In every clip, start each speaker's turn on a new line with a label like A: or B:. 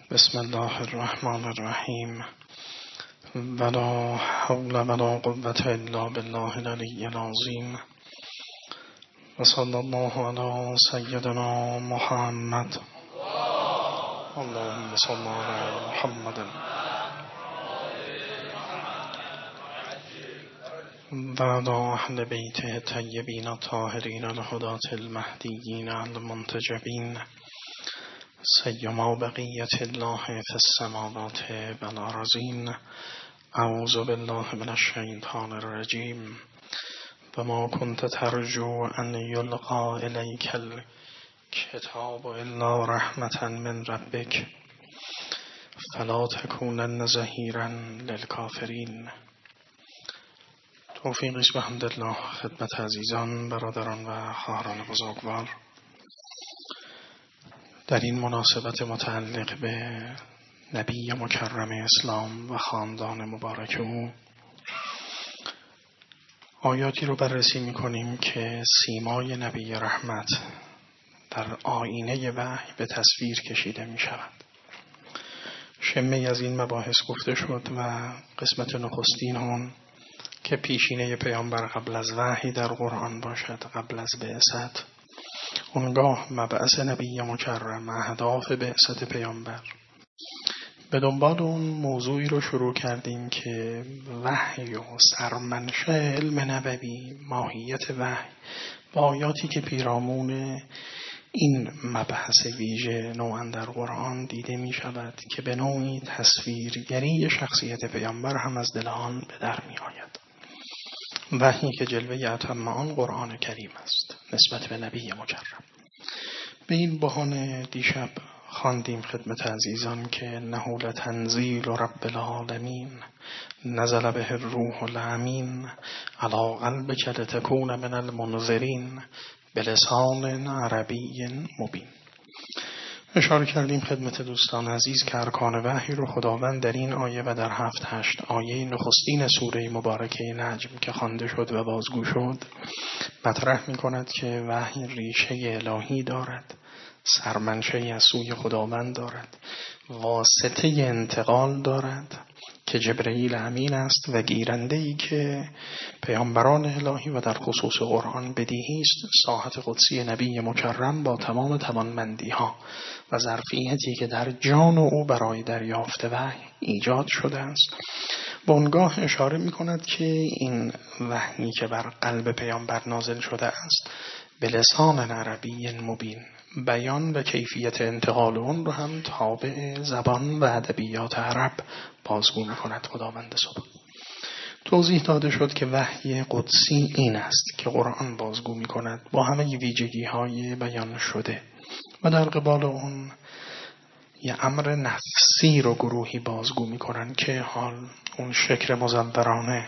A: بسم الله الرحمن الرحیم ولا حول ولا قوة الا بالله العلی العظیم و صلی الله علی سیدنا محمد اللهم صل علی محمد و علی اهل بیته الطیبین الطاهرین الهداة المهدیین المنتجبین سیما بقیت الله فی السماوات و الارضین. اعوذ بالله من الشیطان الرجیم و ما کنت ترجو ان یلقا الیک الکتاب الا رحمة من ربک فلا تکونن ظهیرا للکافرین. توفیق است به حمدالله خدمت عزیزان، برادران و خواهران بزرگوار. در این مناسبت متعلق به نبی مکرم اسلام و خاندان مبارک او آیاتی رو بررسی می‌کنیم که سیمای نبی رحمت در آینه وحی به تصویر کشیده می‌شود. شمه‌ای از این مباحث گفته شد و قسمت نخستین اون که پیشینه پیامبر قبل از وحی در قرآن باشد، قبل از بعثت، اونگاه مبعث نبی مکرم، اهداف بعثت پیامبر. به دنبال اون موضوعی رو شروع کردیم که وحی و سرمنشأ علم نبوی، ماهیت وحی و آیاتی که پیرامون این مبحث ویژه نوعاً در قرآن دیده می شود که به نوعی تصویرگری شخصیت پیامبر هم از دل آن به در می آید. وحی که جلوه اتم آن قرآن کریم است نسبت به نبی مکرم. به این بهانه دیشب خواندیم خدمت عزیزان که انه لتنزیل رب العالمین نزل به الروح الامین علی قلبک لتکون من المنذرین بلسان عربی مبین. اشاره کردیم خدمت دوستان عزیز که ارکان وحی رو خداوند در این آیه و در 7-8 آیه نخستین سوره مبارکه نجم که خوانده شد و بازگو شد مطرح می کند که وحی ریشه الهی دارد، سرمنشأی از سوی خداوند دارد، واسطه انتقال دارد که جبرئیل امین است و گیرنده‌ای که پیامبران الهی و در خصوص قرآن بدیهی است ساحت قدسی نبی مکرم با تمام توانمندی‌ها و ظرفیتی که در جان او برای دریافت وحی ایجاد شده است. به اونگاه اشاره می‌کند که این وحی که بر قلب پیامبر نازل شده است به لسان عربی مبین، بیان و کیفیت انتقال اون رو هم تابع زبان و ادبیات عرب بازگو می‌کند خداوند سبحان. توضیح داده شد که وحی قدسی این است که قرآن بازگو می‌کند با همه ویژگی‌های بیان شده و در قبال اون یه امر نفسی رو گروهی بازگو می‌کنن که حال اون شکل مزورانه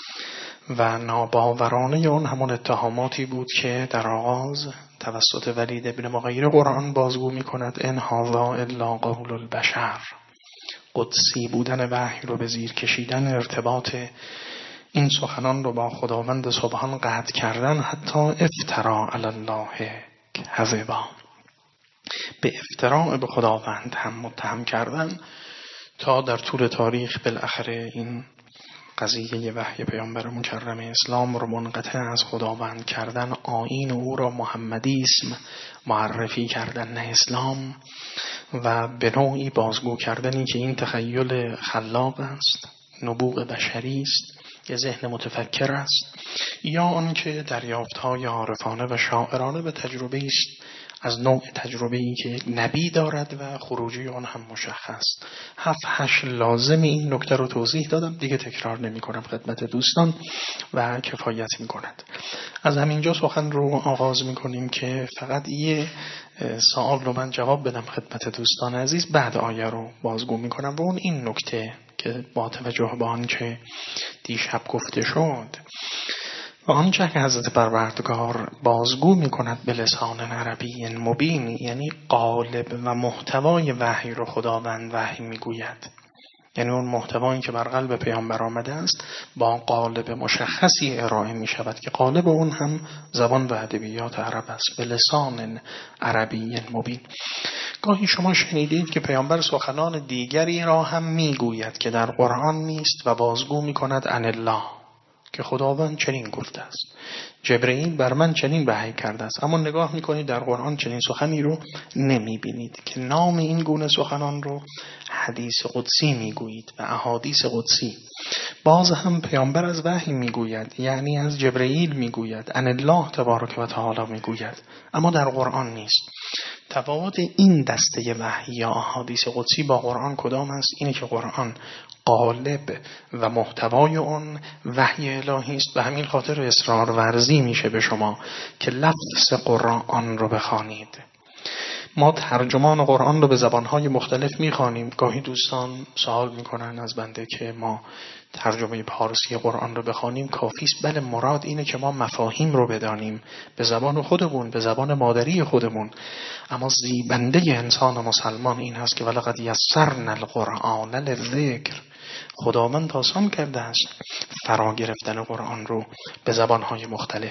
A: و ناباورانه اون همون اتهاماتی بود که در آغاز توسط ولید ابن مغیره قرآن بازگو می‌کند ان هذا الا قول البشر. قدسی بودن وحی رو به زیر کشیدن، ارتباط این سخنان رو با خداوند سبحان قطع کردن، حتی افترا علی الله کذبا، به افتراء به خداوند هم متهم کردن تا در طول تاریخ بالاخره این قضیه وحی پیامبر مکرم اسلام رو منقطع از خداوند کردن، آیین او را محمدیسم معرفی کردن نه اسلام، و به نوعی بازگو کردنی که این تخیل خلاق است، نبوغ بشری است، یه ذهن متفکر است، یا آن که دریافت‌های عارفانه و شاعرانه به تجربه است از نوع تجربه‌ای که نبی دارد و خروجی آن هم مشخص. 7-8 لازم این نکته رو توضیح دادم، دیگه تکرار نمی کنم خدمت دوستان و کفایت می کند. از همینجا سخن رو آغاز می کنیم که فقط یه سوال رو من جواب بدم خدمت دوستان عزیز، بعد آیه رو بازگو می کنم و اون این نکته که با توجه به آن که دیشب گفته شد و آنچه که حضرت پروردگار بازگو می کند به لسان عربی مبین، یعنی قالب و محتوای وحی رو خداوند وحی می گوید، یعنی اون محتوایی که بر قلب پیامبر آمده است با قالب مشخصی ارائه می شود که قالب اون هم زبان و ادبیات عرب است به لسان عربی مبین. گاهی شما شنیدید که پیامبر سخنان دیگری را هم می گوید که در قرآن نیست و بازگو می کند عن الله، که خداوند چنین گفته است، جبرئیل بر من چنین وحی کرده است. اما نگاه میکنید در قرآن چنین سخنی رو نمیبینید که نام این گونه سخنان رو حدیث قدسی میگویید و احادیث قدسی. باز هم پیامبر از وحی میگوید، یعنی از جبرئیل میگوید، عن الله تبارک و تعالی میگوید، اما در قرآن نیست. تفاوت این دسته وحی یا احادیث قدسی با قرآن کدام است؟ اینه که قرآن قالب و محتوای اون وحی الهی است. به همین خاطر اصرار ورزی میشه به شما که لفظ قرآن رو بخوانید. ما ترجمان قرآن رو به زبانهای مختلف میخوانیم. گاهی دوستان سوال میکنن از بنده که ما ترجمه پارسی قرآن رو بخوانیم کافی است؟ بله، مراد اینه که ما مفاهیم رو بدانیم به زبان خودمون، به زبان مادری خودمون. اما زیبنده انسان مسلمان این هست که ولقد یسرنا القرآن للذکر، خداوند آسان کرده است فرا گرفتن قرآن رو به زبانهای مختلف.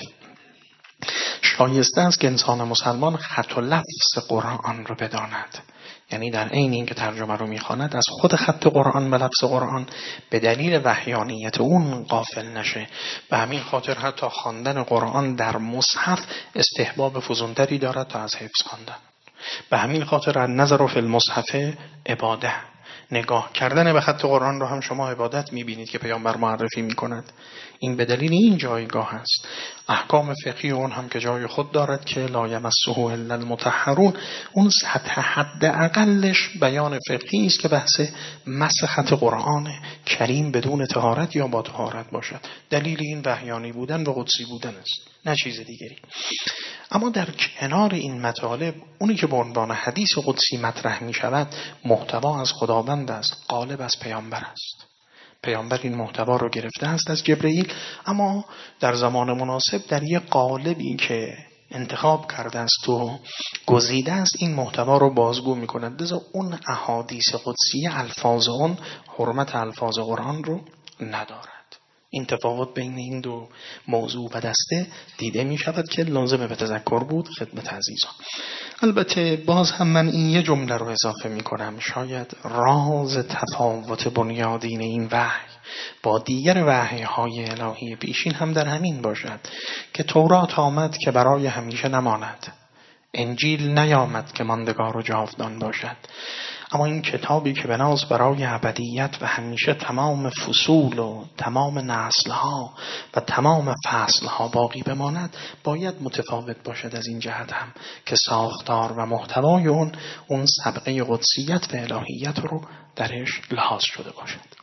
A: شایسته است که انسان مسلمان خط و لفظ قرآن رو بداند، یعنی در عین این که ترجمه رو میخواند از خود خط قرآن و لفظ قرآن به دلیل وحیانیت اون غافل نشه. به همین خاطر حتی خواندن قرآن در مصحف استحباب فزونتری دارد تا از حفظ خواندن. به همین خاطر النظر فی المصحف عباده، نگاه کردن به خط قرآن رو هم شما عبادت میبینید که پیامبر معرفی میکند. این به دلیل این جایگاه است. احکام فقهی اون هم که جای خود دارد که لا یمسه الا المطهرون، اون سطح حد اقلش بیان فقهی است که بحث مس خط قرآن کریم بدون طهارت یا با طهارت باشد. دلیل این وحیانی بودن و قدسی بودن است، نه چیز دیگری. اما در کنار این مطالب اونی که به عنوان حدیث قدسی مطرح می شود محتوا از خداوند است، قالب از پیامبر است. پیامبر این محتوا رو گرفته است از جبرئیل، اما در زمان مناسب در یک قالبی که انتخاب کرده است و گزیده است این محتوا رو بازگو می کند. لذا اون احادیث قدسی الفاظ اون حرمت الفاظ قرآن رو ندارد. این تفاوت بین این دو موضوع و دسته دیده می شود که لازمه به تذکر بود خدمت عزیزان. البته باز هم من این یه جمله رو اضافه می کنم، شاید راز تفاوت بنیادین این وحی با دیگر وحی های الهی پیشین هم در همین باشد که تورات آمد که برای همیشه نماند، انجیل نیامد که ماندگار و جاودان باشد. اما این کتابی که بناز برای ابدیت و همیشه تمام فصول و تمام نسلها و تمام فصلها باقی بماند باید متفاوت باشد از این جهت هم که ساختار و محتوای اون سابقه قدسیت و الهیت رو درش لحاظ شده باشد.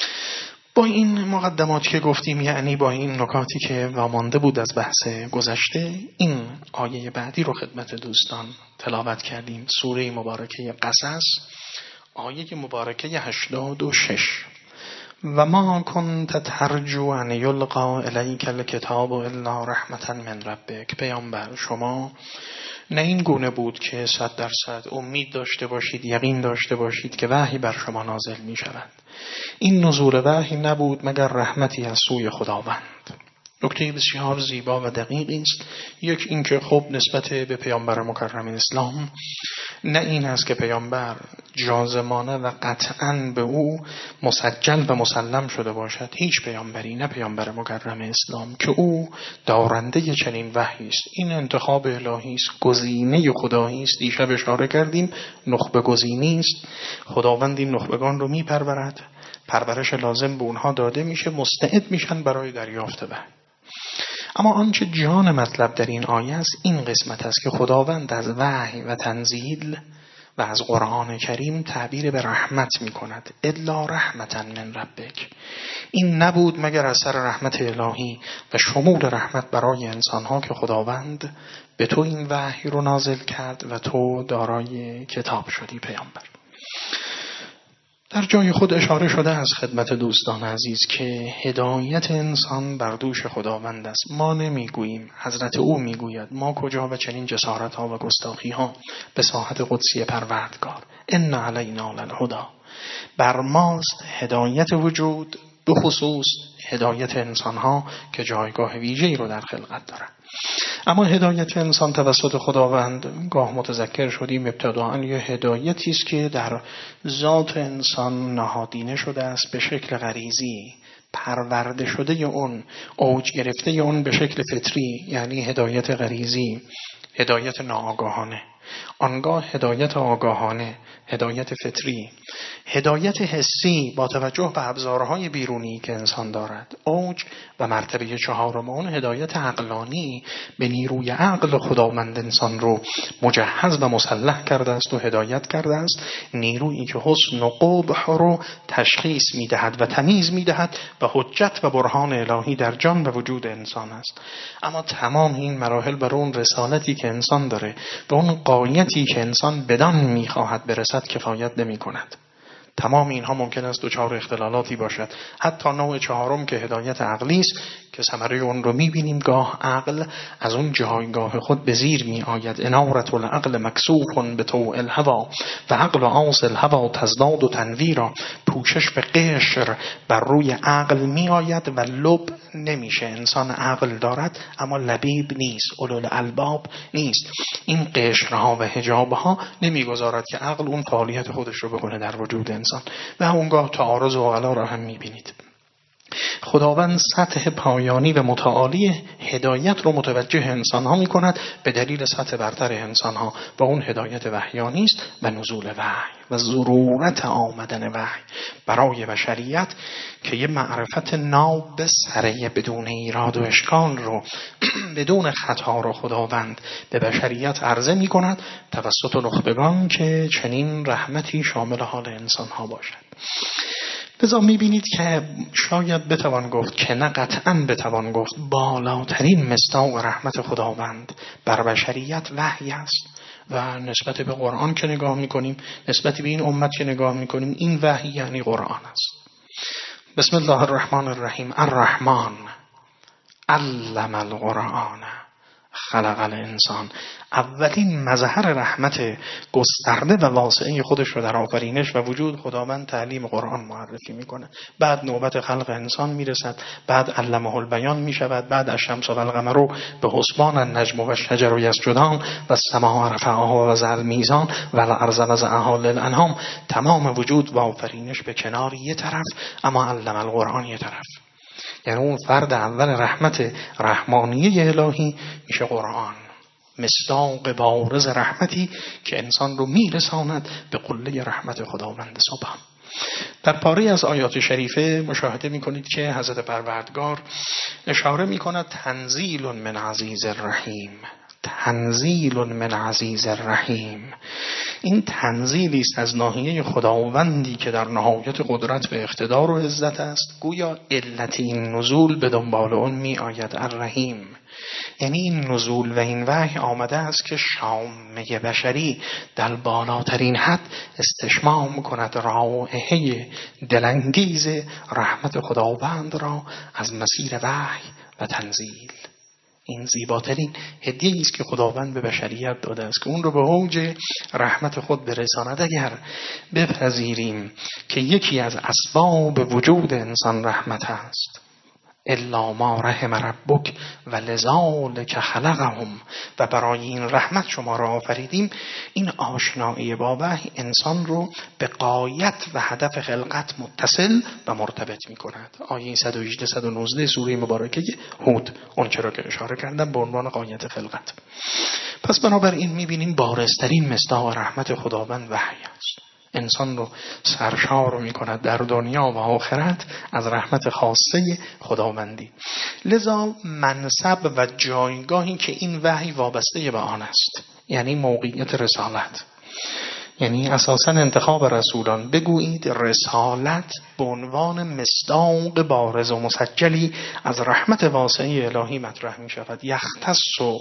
A: با این مقدماتی که گفتیم، یعنی با این نکاتی که وامانده بود از بحث گذشته، این آیه بعدی رو خدمت دوستان تلاوت کردیم. سوره مبارکه قصص، آیه مبارکه 86. و ما کنت ترجو ان یلقا الیک الکتاب الا رحمتا من ربک. پیامبر شما نه این گونه بود که 100% امید داشته باشید، یقین داشته باشید که وحی بر شما نازل می شود. این نزول وحی نبود مگر رحمتی از سوی خداوند. نکته بسیار زیبا و دقیقی است. یک این که خب نسبت به پیامبر مکرم اسلام نه این است که پیامبر جازمانه و قطعاً به او مسجل و مسلم شده باشد. هیچ پیامبری، نه پیامبر مکرم اسلام، که او دارنده چنین وحی است. این انتخاب الهی است، گزینه خدایی است. دیشب اشاره کردیم نخبه گزینی است. خداوند این نخبگان رو میپرورد، پرورش لازم به اونها داده میشه، مستعد میشن برای دریافت وحی. اما آنچه جان مطلب در این آیه است این قسمت است که خداوند از وحی و تنزیل و از قرآن کریم تعبیر به رحمت می کند. الا رحمتا من ربک. این نبود مگر اثر رحمت الهی و شمول رحمت برای انسانها که خداوند به تو این وحی رو نازل کرد و تو دارای کتاب شدی پیامبر. در جای خود اشاره شده از خدمت دوستان عزیز که هدایت انسان بر دوش خداوند است. ما نمیگوییم، حضرت او میگوید ما کجا و چنین جسارت ها و گستاخی ها به ساحت قدسی پروردگار. ان علینا للهدی، بر ماست هدایت وجود، به خصوص هدایت انسان ها که جایگاه ویژه‌ای رو در خلقت دارند. اما هدایت انسان توسط خداوند، گاه متذکر شدیم ابتداءً یه هدایتی است که در ذات انسان نهادینه شده است به شکل غریزی، پرورده شده اون، اوج گرفته اون به شکل فطری، یعنی هدایت غریزی، هدایت ناآگاهانه، آنگاه هدایت آگاهانه، هدایت فطری، هدایت حسی با توجه به ابزارهای بیرونی که انسان دارد. اوج و مرتبه چهارم اون هدایت عقلانی، به نیروی عقل خداوند انسان رو مجهز و مسلح کرده است و هدایت کرده است، نیرویی که حسن و قبح رو تشخیص میدهد و تمیز میدهد و حجت و برهان الهی در جان و وجود انسان است. اما تمام این مراحل بر اون رسالتی که انسان داره، به اون غایتی که انسان بدان میخواهد برسد کفایت نمی کند. تمام اینها ممکن است دچار اختلالاتی باشد. حتی نوع چهارم که هدایت عقلی است که ثمره اون رو میبینیم، گاه عقل از اون جایگاه خود به زیر می آید. انارة العقل مکسوف به طوع الهوا و عقل عاص الهوا تزداد و تنویرا. پوشش به قشر بر روی عقل می آید و لب نمیشه. انسان عقل دارد اما لبیب نیست، اولوالالباب نیست. این قشرها و حجابها نمیگذارد که عقل اون فعالیت خودش رو بکنه در وجود انسان و اونگاه تعارض و غلا را هم میبینید. خداوند سطح پایانی و متعالی هدایت رو متوجه انسان ها می کند به دلیل سطح برتر انسان ها و اون هدایت وحیانی است و نزول وحی و ضرورت آمدن وحی برای بشریت که یه معرفت ناب سریع بدون ایراد و اشکال رو بدون خطا رو خداوند به بشریت عرضه می کند توسط نخبگان که چنین رحمتی شامل حال انسان ها باشد. لذا میبینید که شاید بتوان گفت که نه قطعاً بتوان گفت بالاترین مصداق رحمت خداوند بر بشریت وحی است و نسبت به قرآن که نگاه میکنیم، نسبت به این امت که نگاه میکنیم، این وحی یعنی قرآن است. بسم الله الرحمن الرحیم. الرحمن علم القرآن خلق الانسان. اولین مظهر رحمت گسترده و واسعه خودش رو در آفرینش و وجود خداوند تعلیم قرآن معرفی میکنه. بعد نوبت خلق انسان میرسد، بعد علمه البیان میشود، بعد الشمس و القمر به حسبان، النجم و الشجر یسجدان و السماء رفعها و وضع المیزان و الارض وضعها للانام. تمام وجود و آفرینش به کنار یه طرف، اما علم القرآن یه طرف. یعنی اون فرد اول رحمت رحمانیه الهی میشه قرآن، مصداق بارز رحمتی که انسان رو میرساند به قله رحمت خداوند سبحان. در پاره از آیات شریفه مشاهده میکنید که حضرت پروردگار اشاره میکند تنزیل من عزیز الرحیم. تنزیل من عزیز الرحیم. این تنزیلی است از ناحیه خداوندی که در نهایت قدرت و اقتدار و عزت است. گویا علت این نزول به دنبال اون می آید الرحیم. یعنی این نزول و این وحی آمده است که شامه بشری در بالاترین حد استشمام کند رائحه دلانگیز رحمت خداوند را از مسیر وحی و تنزیل. این زیباترین هدیه‌ای است که خداوند به بشریت داده است که اون رو به اوج رحمت خود برساند. اگر بپذیریم که یکی از اسباب وجود انسان رحمت است، الا ما رحم ربک و لذالک خلقهم، و برای این رحمت شما را آفریدیم، این آشنایی با وحی انسان رو به غایت و هدف خلقت متصل و مرتبط می کند. آیه 118-119 سوره مبارکه هود اون چرا که اشاره کردم به عنوان غایت خلقت. پس بنابراین می بینیم بارزترین مصداق رحمت خداوند وحی است. انسان رو سرشار می کند در دنیا و آخرت از رحمت خاصه خداوندی. لذا منصب و جایگاهی که این وحی وابسته به آن است، یعنی موقعیت رسالت، یعنی اساساً انتخاب رسولان، بگویید رسالت به عنوان مصداق بارز و مسجلی از رحمت واسعه الهی مطرح می شود. یختص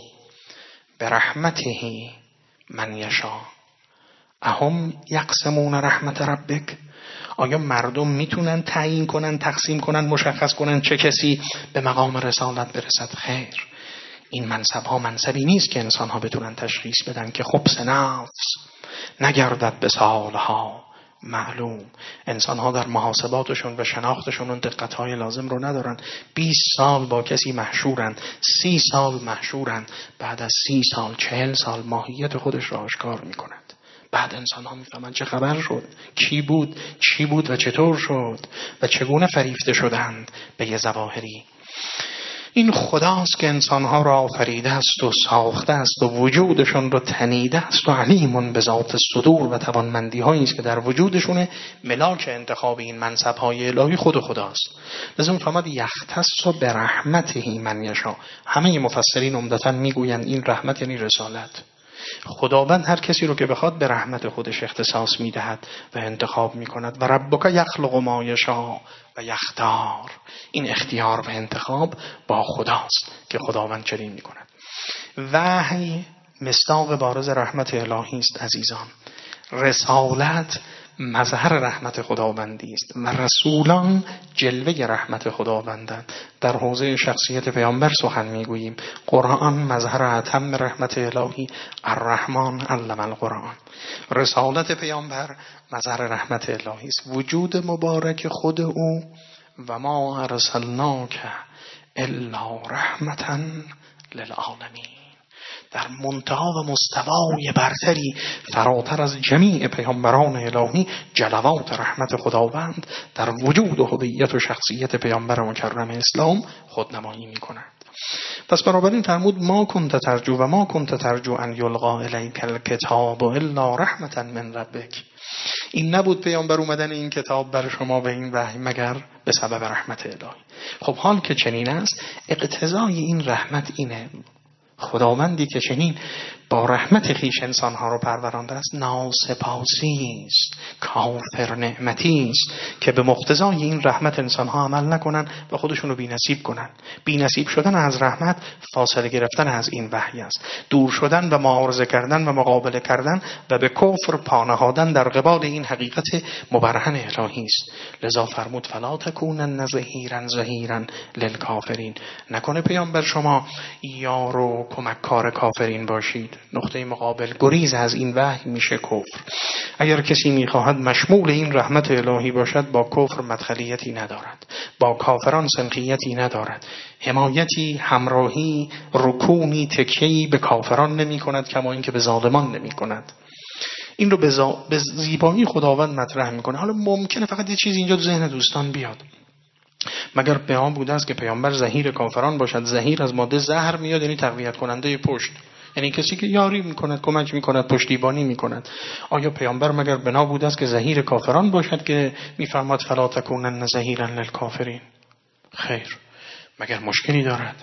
A: برحمته من یشاء اهم یقسمون رحمت ربک. آیا مردم میتونن تعیین کنن، تقسیم کنن، مشخص کنن چه کسی به مقام رسالت برسد؟ خیر. این منصب ها منصبی نیست که انسان ها بتونن تشخیص بدن که خبث نفس نگردد به سالها معلوم. انسان ها در محاسباتشون و شناختشون اون دقت های لازم رو ندارن. 20 سال با کسی محشورن، 30 سال محشورن، بعد از 30 سال 40 سال ماهیت خودش را آشکار میکنند. بعد انسان ها میفهمن چه خبر شد، کی بود، چی بود و چطور شد و چگونه فریفته شدند به یه ظواهری. این خداست که انسانها را آفریده است و ساخته است و وجودشون را تنیده است و علیم به ذات صدور و توانمندی هایی است که در وجودشونه. ملاک انتخاب این منصب های الهی خود خداست. لازم فهمید یختص به رحمته من یشاء. همه مفسرین عمدتاً میگویند این رحمت یعنی رسالت. خداوند هر کسی رو که بخواد به رحمت خودش اختصاص میدهد و انتخاب میکند. و ربک یخلق ما یشاء و یختار. این اختیار و انتخاب با خداست که خداوند چنین میکند. وحی مصداق بارز رحمت الهی است عزیزان. رسالت مظهر رحمت خداوندی است و رسولان جلوه رحمت خداوندند. در حوزه شخصیت پیامبر سخن میگوییم. قرآن مظهر اتم رحمت الهی، الرحمن علم القرآن. رسالت پیامبر مظهر رحمت الهی است. وجود مبارک خود او و ما ارسلناک الا رحمتا للعالمین. در منتها و مستوای برتری فراتر از جمیع پیامبران الهی جلوات رحمت خداوند در وجود و هویت و شخصیت پیامبر مکرم اسلام خودنمایی می‌کند. پس بنابراین فرمود ما کنت ترجو و ما کنت ترجو ان یلقا الیک الکتاب الا رحمتا من ربک. این نبود پیامبر اومدن این کتاب بر شما و این وحی مگر به سبب رحمت الهی. خب حال که چنین است، اقتضای این رحمت اینه. خداوندی که چنین با رحمت خویش انسانها رو پرورانده است ناسپاسی است، کافر نعمتی است که به مقتضای این رحمت انسانها عمل نکنن و خودشون رو بی‌نصیب کنن. بی‌نصیب شدن از رحمت فاصله گرفتن از این وحی است، دور شدن و معارضه کردن و مقابله کردن و به کفر پا نهادن در قبال این حقیقت مبرهن الهی است. لذا فرمود فلا تکونن ظهیرا للکافرین. نکنه پیامبر شما یار و کمککار کافرین باشید. نقطه مقابل گریز از این وحی میشه کفر. اگر کسی میخواهد مشمول این رحمت الهی باشد با کفر مدخلیتی ندارد، با کافران سنخیتی ندارد، حمایتی، همراهی، رکونی، تکیه‌ای به کافران نمی کند کما اینکه به ظالمان نمی کند. این رو به زیبایی خداوند مطرح میکنه. حالا ممکنه فقط یه چیز اینجا تو ذهن دوستان بیاد، مگر پیام بوده است که پیامبر زهیر کافران باشد؟ زهیر از ماده زهر میاد، یعنی تقویت کننده پشت، یعنی کسی که یاری میکند، کمک میکند، پشتیبانی میکند. آیا پیامبر مگر بنا بوده است که زهیر کافران باشد که میفرماد فلا تکونن ظهیرا للکافرین؟ خیر. مگر مشکلی دارد؟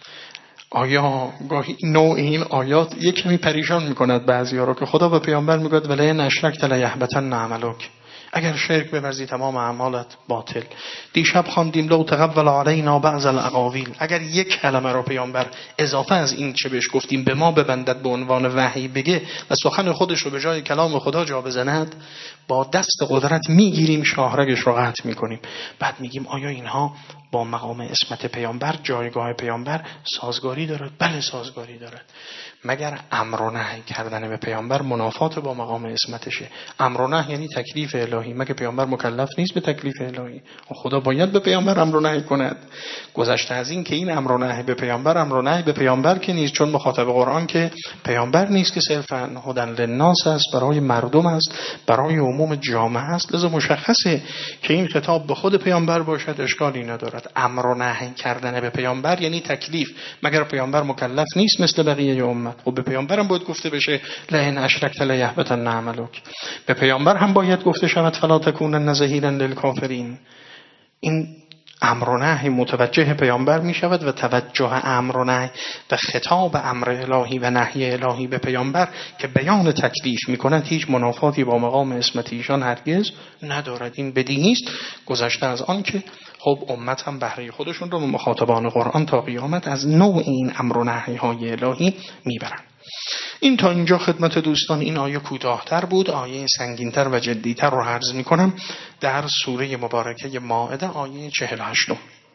A: آیا گاهی نوع این آیات یک کمی پریشان میکند بعضیا رو که خدا به پیامبر میگه ولئن اشرکت لیحبطن عملک. اگر شرک بورزی تمام اعمالت باطل. دیشب خواندیم لو تقول علینا بعض الاقاویل. اگر یک کلمه رو پیامبر اضافه از این چه بهش گفتیم به ما ببندد به عنوان وحی بگه و سخن خودش رو به جای کلام خدا جا بزند، با دست قدرت میگیریم شاهرگش رو قطع میکنیم. بعد میگیم آیا اینها با مقام عصمت پیامبر، جایگاه پیامبر سازگاری دارد؟ بله سازگاری دارد. مگر امر و نهی کردن به پیامبر منافات با مقام عصمتشه؟ امر و نهی یعنی تکلیف الهی. مگر پیامبر مکلف نیست به تکلیف الهی؟ خدا باید به پیامبر امر و نهی کند. گذشته از این که این امر و نهی به پیامبر، امر و نهی به پیامبر که نیست، چون مخاطب قرآن که پیامبر نیست، که صرفاً هدی للناس است، برای مردم است، برای عموم جامعه است. لذا مشخصه که این خطاب به خود پیامبر باشد اشکالی ندارد. امر و نهی کردن به پیامبر یعنی تکلیف. مگر پیامبر مکلف نیست مثل بقیه امت؟ خب به پیامبرم باید گفته بشه لئن اشرکت لیحبطن عملک. به پیامبر هم باید گفته شود فلا تکونن ظهیرا للکافرین. این امر و نهی متوجه پیامبر می شود و توجه امر و نهی و خطاب امر الهی و نهی الهی به پیامبر که بیان تکلیف می کند هیچ منافاتی با مقام عصمت ایشان هرگز ندارد. این بدیهی است. گذشته از آن که خب امت هم بهره خودشون رو به مخاطبان قرآن تا قیامت از نوع این امر و نهی های الهی می برند. این تا اینجا خدمت دوستان این آیه کوتاه‌تر بود. آیه سنگین‌تر و جدی‌تر رو عرض می‌کنم در سوره مبارکه مائده آیه 48.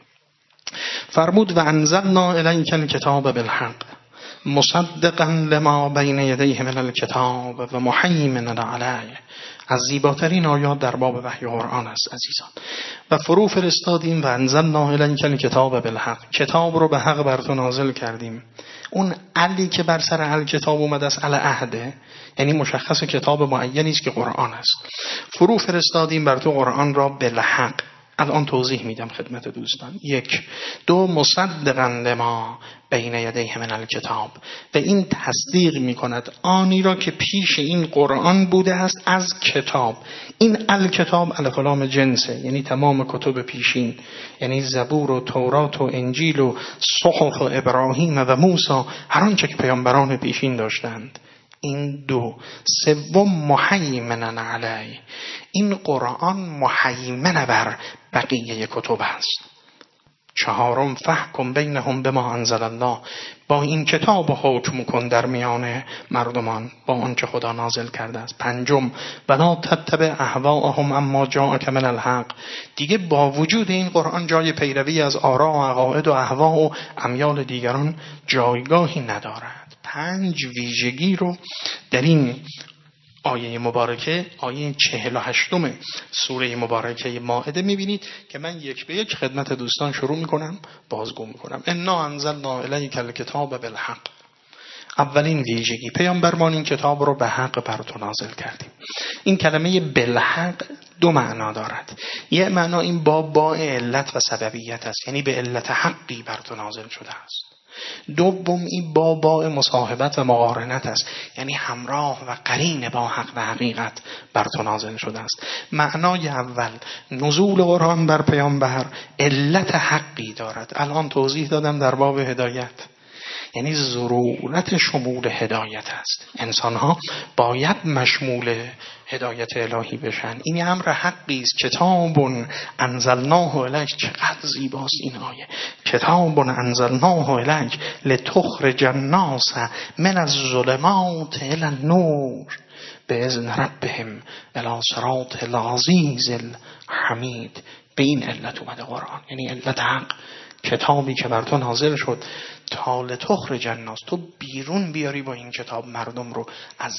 A: فرمود و انزلنا الیک الکتاب بالحق مصدقا لما بین یدیه من الکتاب و مهیمنا علیه. از زیباترین آیات در باب وحی قرآن است عزیزان. و فرو فرستادیم و انزلنا الیک الکتاب بالحق، کتاب رو به حق بر تو نازل کردیم. اون علی که بر سر الکتاب اومده است علی عهده، یعنی مشخص کتاب معینی است که قرآن است. فرو فرستادیم بر تو قرآن را بالحق. الان توضیح میدم خدمت دوستان. 1. 2. مصدقا لما بین یدیه من الکتاب، و این تصدیق میکند آنی را که پیش این قرآن بوده است از کتاب. این الکتاب الف و لام جنسه، یعنی تمام کتب پیشین، یعنی زبور و تورات و انجیل و صحف و ابراهیم و موسی، هر آنچه که پیامبران پیشین داشتند. این 2. 3. مهیمنا علی، این قرآن مهیمن بر بقیه کتب است. 4. فحکم بینهم بما انزل الله، با این کتاب حکم کن در میان مردمان با آنچه خدا نازل کرده است. 5. ولا تتبع اهواءهم اما جاءک من الحق، دیگه با وجود این قرآن جای پیروی از آرا و عقاید و اهوا و امیال دیگران جایگاهی ندارد. 5 ویژگی رو در این آیه مبارکه، آیه 48 سوره مبارکه مائده میبینید که من یک به یک خدمت دوستان شروع میکنم، بازگو میکنم. انا انزلنا الیک الکتاب بالحق. اولین ویژگی، پیامبرمان این کتاب رو به حق بر تو نازل کردیم. این کلمه بالحق 2 معنا دارد. یک معنا این با علت و سببیت است، یعنی به علت حقی بر تو نازل شده است. 2 این با مصاحبت و مقارنت است، یعنی همراه و قرین با حق و حقیقت بر تو نازل شده است. معنای اول، نزول قرآن بر پیامبر علت حقی دارد. الان توضیح دادم در باب هدایت، یعنی ضرورت شمول هدایت است. انسان‌ها باید مشمول هدایت الهی بشن. این امر حقی است. کتاب انزلناه الیک، چقدر زیباست این آیه. کتاب انزلناه الیک لتخرج الناس من الظلمات الی النور باذن ربهم الی صراط العزیز الحمید. به این علت اومده قرآن، یعنی علت حق. کتابی که بر تو نازل شد تا لتخرج الناس، تو بیرون بیاری با این کتاب مردم رو از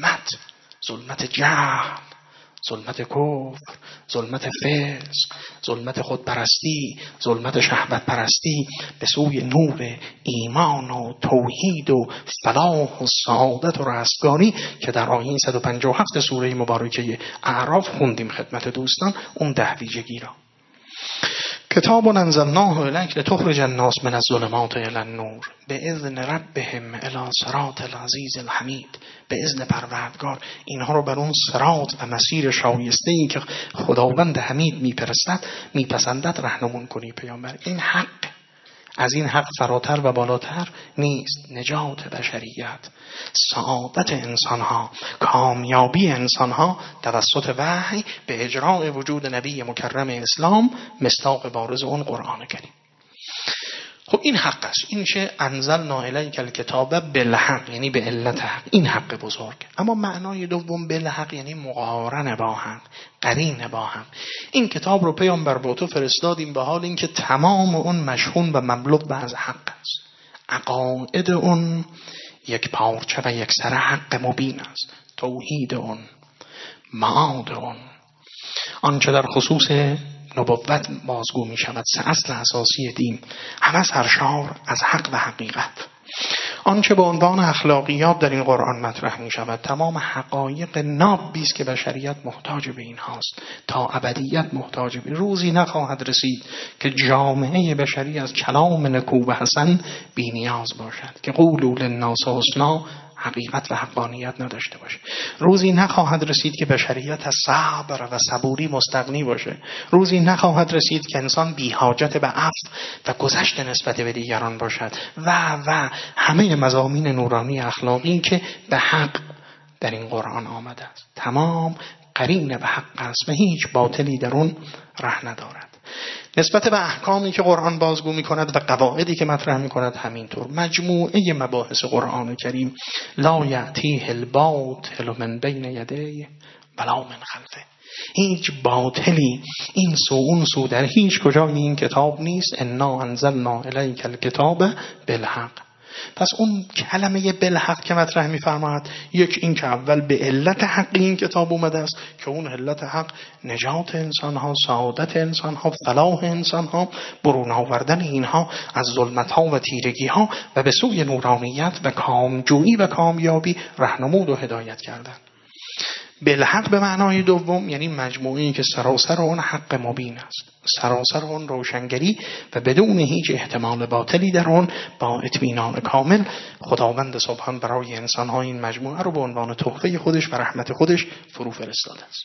A: ظلمت جهل، ظلمت کفر، ظلمت فسق، ظلمت خودپرستی، ظلمت شهوت پرستی، به سوی نور ایمان و توحید و فلاح و سعادت و رستگاری که در آیه 157 سوره مبارکه اعراف خوندیم خدمت دوستان. اون 10 ویژگی را. کتاب انزلناه الیک لتخرج الناس من الظلمات الی النور باذن ربهم الی صراط العزیز الحمید. به اذن پروردگار اینها رو بر اون صراط و مسیر شایسته‌ای که خداوند حمید میپسندد راهنمون کنی پیامبر. این حق، از این حق فراتر و بالاتر نیست. نجات بشریت، سعادت انسانها، کامیابی انسانها توسط وحی به اجراء وجود نبی مکرم اسلام، مصداق بارز اون قرآن کریم. خب این حق است. این میشه انزلنا الیک الکتاب بالحق، یعنی به علت حق. این حق بزرگ. اما معنای دوم بالحق یعنی مقارن با حق، قرین با حق. این کتاب رو پیامبر با تو فرستادیم به حال اینکه تمام اون مشحون و مملو از حق است. عقاید اون یک پارچه و یک سر حق مبین است. توحید اون، معاد اون، آنچه در خصوص نبوت بازگو می شود، 3 اصل اساسی دین، همه سرشار از حق و حقیقت. آنچه به عنوان اخلاقیات در این قرآن مطرح می شود تمام حقایق نابی است که بشریت محتاج به این هاست، تا ابدیت محتاج به. روزی نخواهد رسید که جامعه بشری از کلام نکو و حسن بی نیاز باشد، که قولوا للناس حسنا حقیقت و حقانیت نداشته باشه. روزی نخواهد رسید که بشریت از صبر و صبوری مستغنی باشه. روزی نخواهد رسید که انسان بی حاجت به عفو و گذشت نسبت به دیگران باشد و همه مضامین نورانی اخلاقی که به حق در این قرآن آمده است. تمام قرین به حق است و هیچ باطلی در اون ره ندارد. نسبت به احکامی که قرآن بازگو می‌کند و قواعدی که مطرح می‌کند همینطور. مجموعه مباحث قرآن کریم لا یأتیه الباطل من بین یدیه ولا من خلفه. هیچ باطلی این سو اون سو در هیچ کجای این کتاب نیست. انا انزلنا الیک الکتاب بالحق. پس اون کلمه بالحق که مطرح می‌فرماید، یک این که اول به علت حق این کتاب اومده است که اون علت حق نجات انسان‌ها، سعادت انسان‌ها، فلاح انسان‌ها، برون آوردن اینها از ظلمت‌ها و تیرگی‌ها و به سوی نورانیت و کامجویی و کامیابی راهنمود و هدایت کردن. بالحق به معنای دوم یعنی مجموعه‌ای که سراسر اون حق مبین است، سراسر اون روشنگری و بدون هیچ احتمال باطلی در اون با اطمینان کامل خداوند سبحان برای انسان‌ها این مجموعه رو به عنوان تحفه خودش و رحمت خودش فرو فرستاده است.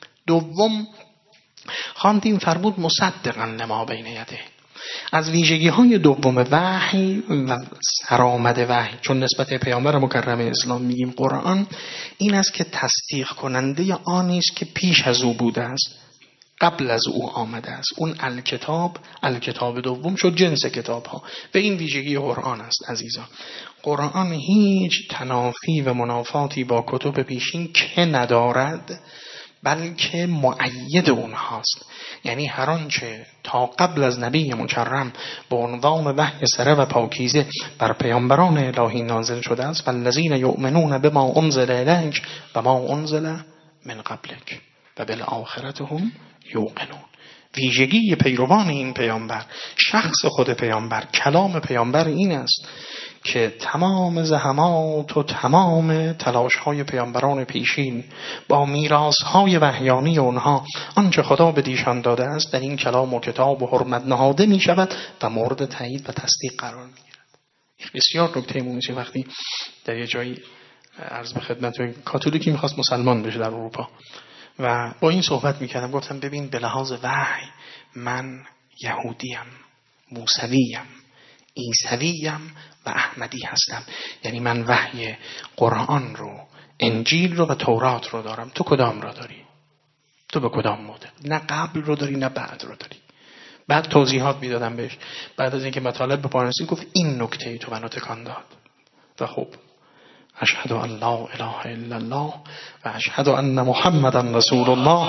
A: دوم خواندیم فرمود مصدقاً لما بین یده. از ویژگی‌های دوم وحی و سرآمد وحی، چون نسبت پیامبر مکرم اسلام میگیم قرآن، این است که تصدیق کننده آنی است که پیش از او بوده است، قبل از او آمده است. اون الکتاب دوم شد جنس کتاب‌ها و این ویژگی قرآن است. عزیزان، قرآن هیچ تنافی و منافاتی با کتب پیشین که ندارد، بلکه مؤید اونهاست. یعنی هر آنچه تا قبل از نبی مکرم به عنوان وحی سره و پاکیزه بر پیامبران الهی نازل شده است، والذین یؤمنون بما انزل الیک و ما انزل من قبلک و بالآخرة هم یوقنون. ویژگی پیروان این پیامبر، شخص خود پیامبر، کلام پیامبر این است که تمام زحمات و تمام تلاش‌های پیامبران پیشین با میراث‌های وحیانی اونها، آنچه خدا به دیشان داده است، در این کلام و کتاب و حرمت نهاده می شود و مورد تایید و تصدیق قرار می گیرد. بسیار نکته مهمی وقتی در یه جایی عرض به خدمت کاتولیکی می‌خواست مسلمان بشه در اروپا و با این صحبت می‌کردم، گفتم ببین به لحاظ وحی من یهودیم، موسویم، عیسویم و احمدی هستم. یعنی من وحی قرآن رو، انجیل رو و تورات رو دارم. تو کدام رو داری؟ تو به کدام مدل؟ نه قبل رو داری نه بعد رو داری. بعد توضیحات میدادم بهش. بعد از اینکه مطالب به پایان رسید گفت این نکته تو منو تکان داد. و خب اشهد ان لا اله الا الله و اشهد ان محمدا رسول الله.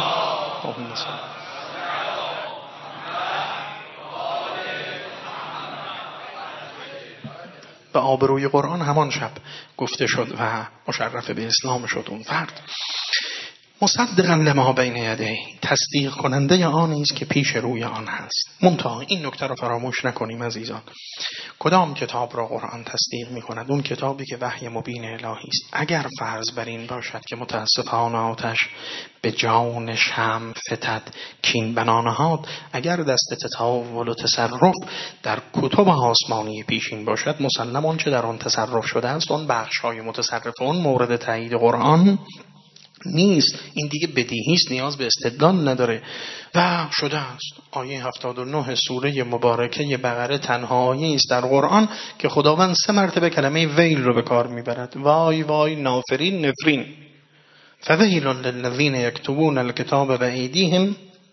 A: و آبروی قرآن همان شب گفته شد و مشرف به اسلام شد اون فرد. مصدقاً لما بین یدیه، تصدیق کننده آنی است که پیش روی آن هست. منتها این نکته رو فراموش نکنیم عزیزان، کدام کتاب را قرآن تصدیق می کند؟ اون کتابی که وحی مبین الهی است. اگر فرض بر این باشد که متاسفانه آتش به جان شمع فتد کین بنانهاد، اگر دست تطاول و تصرف در کتب آسمانی پیشین باشد، مسلم آن چه در آن تصرف شده است اون بخش‌های متصرف اون مورد تایید قرآن نیست. این دیگه بدیهی است، نیاز به استدلال نداره و شده است. آیه 79 سوره مبارکه بقره تنها آیه است در قرآن که خداوند 3 مرتبه کلمه ویل رو به کار میبرد. وای وای نافرین نفرین. فویل للذین یکتبون الکتاب بایدیهم.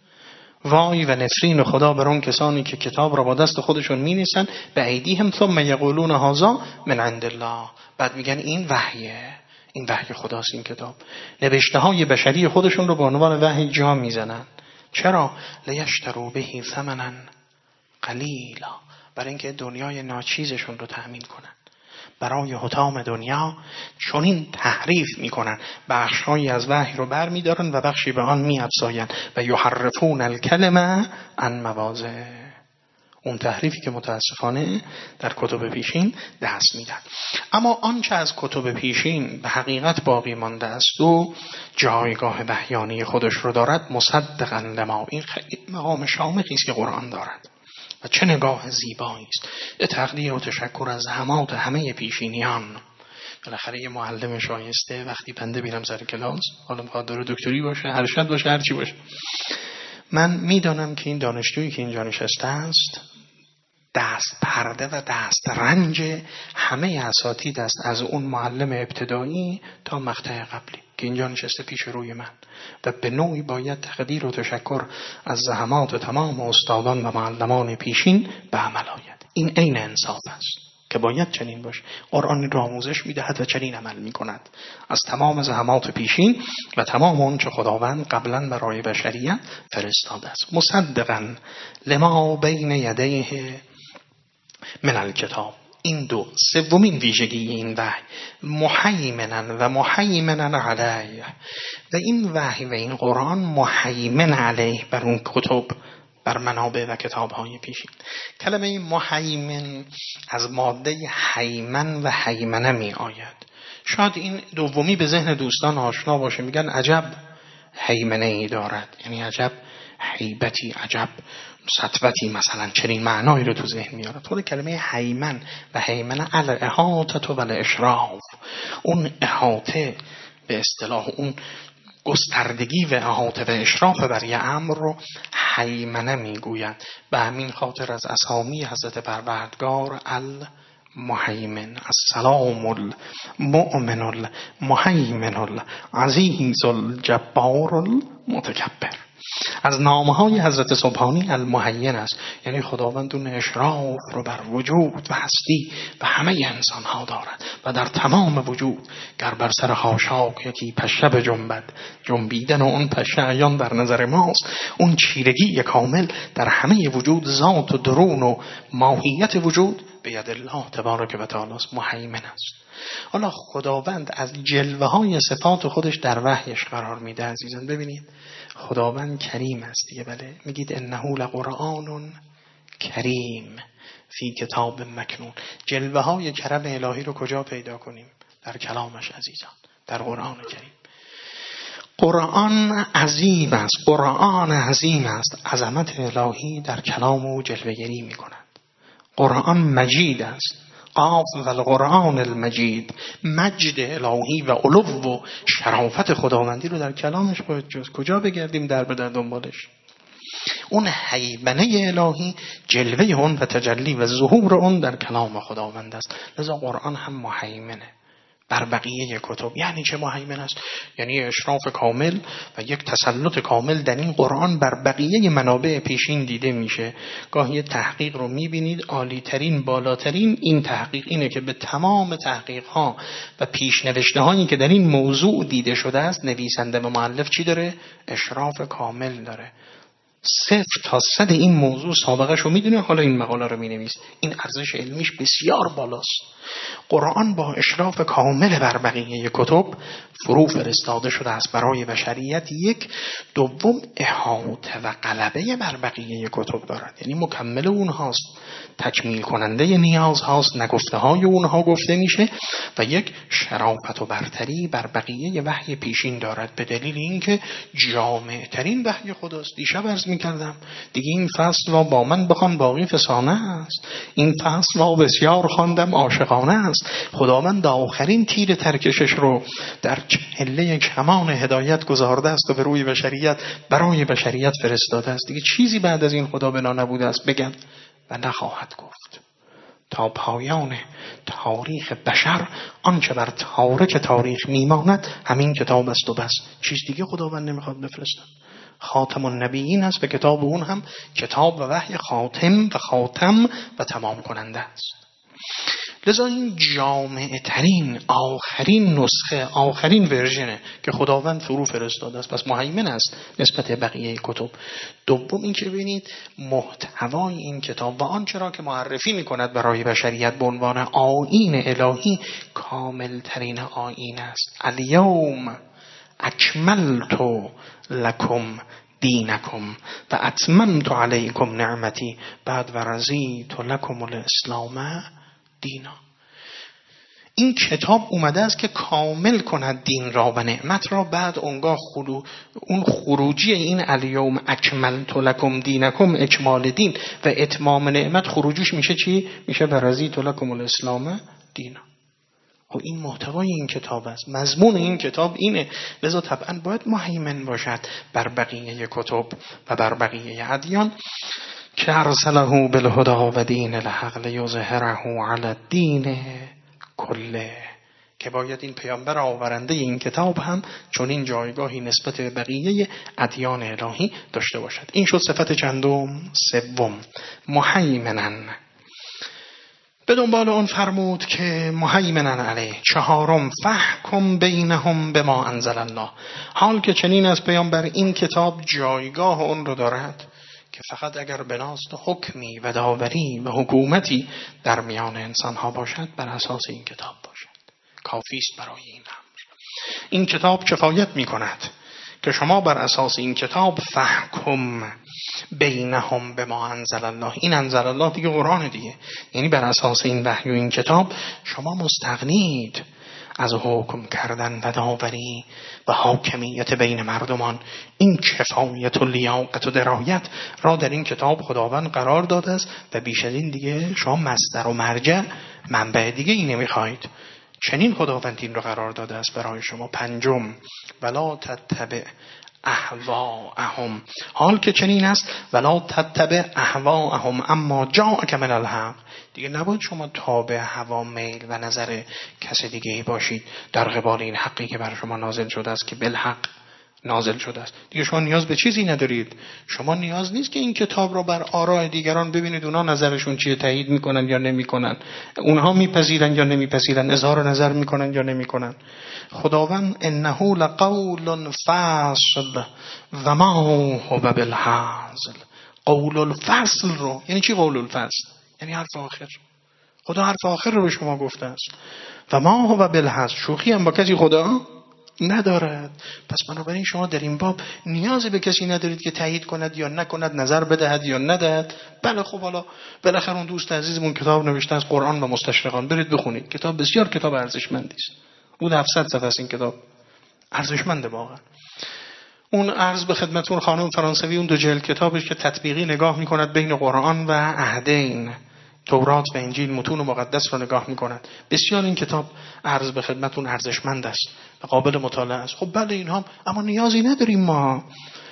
A: وای و نفرین خدا بر اون کسانی که کتاب را با دست خودشون مینویسن، بایدیهم ثم یقولون هذا من عند الله. بعد میگن این وحیه، این وحی خداست. این کتاب نوشته های بشری خودشون رو به عنوان وحی جا میزنن. چرا؟ لیشتروا به ثمنا قلیلا، برای اینکه دنیای ناچیزشون رو تأمین کنن. برای حطام دنیا چنین تحریف میکنن، بخشهایی از وحی رو بر میدارن و بخشی به آن میافزاین و یحرفون الکلمه عن مواضعه. اون تحریفی که متاسفانه در کتب پیشین دست میدن. اما آنچه از کتب پیشین به حقیقت باقی مانده است و جایگاه وحیانی خودش رو دارد، مصدقاً لما، این خیلی مقام شامخی است که قرآن دارد و چه نگاه زیبایی است. تقدیر و تشکر از همه پیشینیان. بالاخره یه معلم شایسته وقتی بنده میرم سر کلاس، حالا میخواد داره دکتری باشه، ارشد باشه، هر چی باشه، من میدانم که این دانشجویی که اینجا نشسته است دست پرده و دست رنج همه اساتید است، از اون معلم ابتدایی تا مقطع قبلی. که اینجا نشسته پیش روی من و به نوعی باید تقدیر و تشکر از زحمات تمام استادان و معلمان پیشین به عمل آید. این عین انصاف است که باید چنین باشه. قرآن را آموزش می‌دهد و چنین عمل می‌کند. از تمام زحمات پیشین و تمام اون چه خداوند قبلا برای بشریت فرستاده است. مصدقاً لما بین یدیه من الکتاب. این دو سومین ویژگی این وحی، محیمنا و محیمنا علیه، و این وحی و این قرآن محیمن علیه بر اون کتب، بر منابع و کتاب‌های پیشین. کلمه محیمن از ماده حیمن و حیمنه می آید. شاید این دومی به ذهن دوستان آشنا باشه، میگن عجب حیمنه ای دارد، یعنی عجب هیبتی، عجب سطوتی، مثلا چنین معنایی رو تو ذهن میاره. خود کلمه حیمن و حیمنه الاحاطه و الاشراف، اون احاطه به اصطلاح اون گستردگی و احاطه و اشراف بر یه امر رو حیمنه میگوید. به همین خاطر از اسامی حضرت پروردگار المحیمن، السلام المؤمن المحیمن العزیز الجبار المتکبر. از نامهای حضرت سبحانی المحیین است، یعنی خداوند اون اشراف رو بر وجود و هستی و همه انسان ها دارد و در تمام وجود گر بر سر خاشاک یکی پشه بجنبد، جنبیدن و اون پشه عیان در نظر ماست. اون چیرگی کامل در همه وجود، ذات و درون و ماهیت وجود به ید الله تبارک و تعالی محیمن است. حالا خداوند از جلوه های صفات خودش در وحیش قرار میده. عزیزان ببینید خداوند کریم است دیگه، بله، میگید انه لقرآن کریم فی کتاب مکنون. جلوه های کرم الهی رو کجا پیدا کنیم؟ در کلامش عزیزان، در قرآن کریم. قرآن عظیم است، قرآن عظیم است. عظمت الهی در کلام او جلوه گری میکند. قرآن مجید است، قاف و القرآن المجید. مجد الهی و علو و شرافت خداوندی رو در کلامش باید جز کجا بگردیم در به در دنبالش. اون حیبنه الهی، جلوه اون و تجلی و ظهور اون در کلام خداوند است. لذا قرآن هم محیمنه بر بقیه کتب. یعنی چه محیمن است؟ یعنی اشراف کامل و یک تسلط کامل در این قرآن بر بقیه منابع پیشین دیده میشه. گاهی تحقیق رو میبینید عالی ترین، بالاترین این تحقیق اینه که به تمام تحقیق ها و پیشنوشته هایی که در این موضوع دیده شده است نویسنده و مؤلف چی داره؟ اشراف کامل داره. 0 تا 100 این موضوع سابقه شو میدونه، حالا این مقاله رو مینویسه. این ارزش علمیش بسیار بالاست. قرآن با اشراف کامل بر بقیه کتب فرو فرستاده شده است برای بشریت. یک دوم احاطه و غلبه بر بقیه کتب دارد، یعنی مکمل اونهاست، تکمیل کننده نیاز هاست، نگفته های اونها گفته میشه و یک شرافت و برتری بر بقیه وحی پیشین دارد، به دلیل اینکه جامع ترین وحی خداست. دیشب عرض میکردم دیگه این فصل را با من بخوان باقی فسانه است، این فصل را بسیار خواندم عاشقانه است. خداوند آخرین تیر ترکشش رو در چله کمان هدایت گذارده است و به روی بشریت، برای بشریت فرستاده است. دیگه چیزی بعد از این خدا بنا نبوده است بگن و نخواهد گفت. تا پایان تاریخ بشر آنچه بر تارک تاریخ میماند همین کتاب است و بس. چیز دیگه خداوند نمیخواد بفرستد. خاتم النبیین است و کتاب اون هم کتاب و وحی خاتم و خاتم و تمام کننده است. لذا این جامع ترین آخرین نسخه، آخرین ورژنه که خداوند فرو فرستاده است، پس محیمن است نسبت بقیه کتب. دوم این که ببینید محتوای این کتاب و آنچه را که معرفی میکند برای بشریت به عنوان آیین الهی کامل ترین آیین است. الیوم اکملت لکم دینکم و اتممت علیکم نعمتی بعد و رضیت لکم الاسلام دینا. این کتاب اومده است که کامل کند دین را و نعمت را. بعد اونگاه اون خروجی این الیوم اکملت لکم دینکم، اکمال دین و اتمام نعمت، خروجیش میشه چی؟ میشه برزیت لکم الاسلام دینا. و این محتوای این کتاب است، مضمون این کتاب اینه. لذا طبعا باید محیمن باشد بر بقیه کتب و بر بقیه ادیان. که ارسله بالهدی و دین الحق لیظهره علی الدین کله، که باید این پیامبر آورنده این کتاب هم چون این جایگاهی نسبت به بقیه ادیان الهی داشته باشد. این شد صفت چندم؟ سوم، مهیمنن. به دنبال اون فرمود که مهیمنن علیه. چهارم، فحکم بینهم بما انزل الله. حال که چنین از پیامبر این کتاب جایگاه اون رو دارد که فقط اگر بناست حکمی و داوری و حکومتی در میان انسان ها باشد بر اساس این کتاب باشد. کافی است برای این امر. این کتاب کفایت می کند که شما بر اساس این کتاب فحکم بینهم بما انزل الله. این انزل الله دیگه قرآن دیگه، یعنی بر اساس این وحی و این کتاب شما مستغنید از حکم کردن و داوری و حاکمیت بین مردمان. این کفایت و لیاقت و درایت را در این کتاب خداوند قرار داده است و بیش از این دیگه شما مصدر و مرجع منبع دیگه ای نمیخواید. چنین خداوند این را قرار داده است برای شما. پنجم، ولا تتبع اهواءهم. حال که چنین است ولا تتبع اهواءهم اما جاءک من الحق. دیگه نباید شما تابع هوا، میل و نظر کس دیگه ای باشید در قبال این حقی که بر شما نازل شده است، که بالحق نازل شده است. دیگه شما نیاز به چیزی ندارید. شما نیاز نیست که این کتاب را بر آراء دیگران ببینید اونا نظرشون چیه، تایید میکنن یا نمیکنن، اونها میپذیرن یا نمیپذیرن، اظهار نظر میکنن یا نمیکنن. خداوند انه لقول فصل و ما هو بالهزل. قول الفصل رو یعنی چی؟ قول الفصل یعنی حرف آخر. خدا حرف آخر رو به شما گفته است. و ما هو بالهزل، شوخی هم با کسی خدا ندارد. پس بنابراین شما در این باب نیازی به کسی ندارید که تایید کند یا نکند، نظر بدهد یا ندهد. بله خب حالا بالاخره اون دوست عزیزمون کتاب نوشته از قرآن و مستشرقان، برید بخونید. کتاب بسیار کتاب ارزشمندی است. اون 700 صفحه است. این کتاب ارزشمنده واقعا. اون عرض به خدمتون خانم فرانسوی اون 2 جلد کتابش که تطبیقی نگاه میکند بین قرآن و عهدین، تورات و انجیل، متون مقدس رو نگاه میکند. بسیار این کتاب عرض به خدمتون ارزشمند است و قابل مطالعه است. خب بله این هم، اما نیازی نداریم ما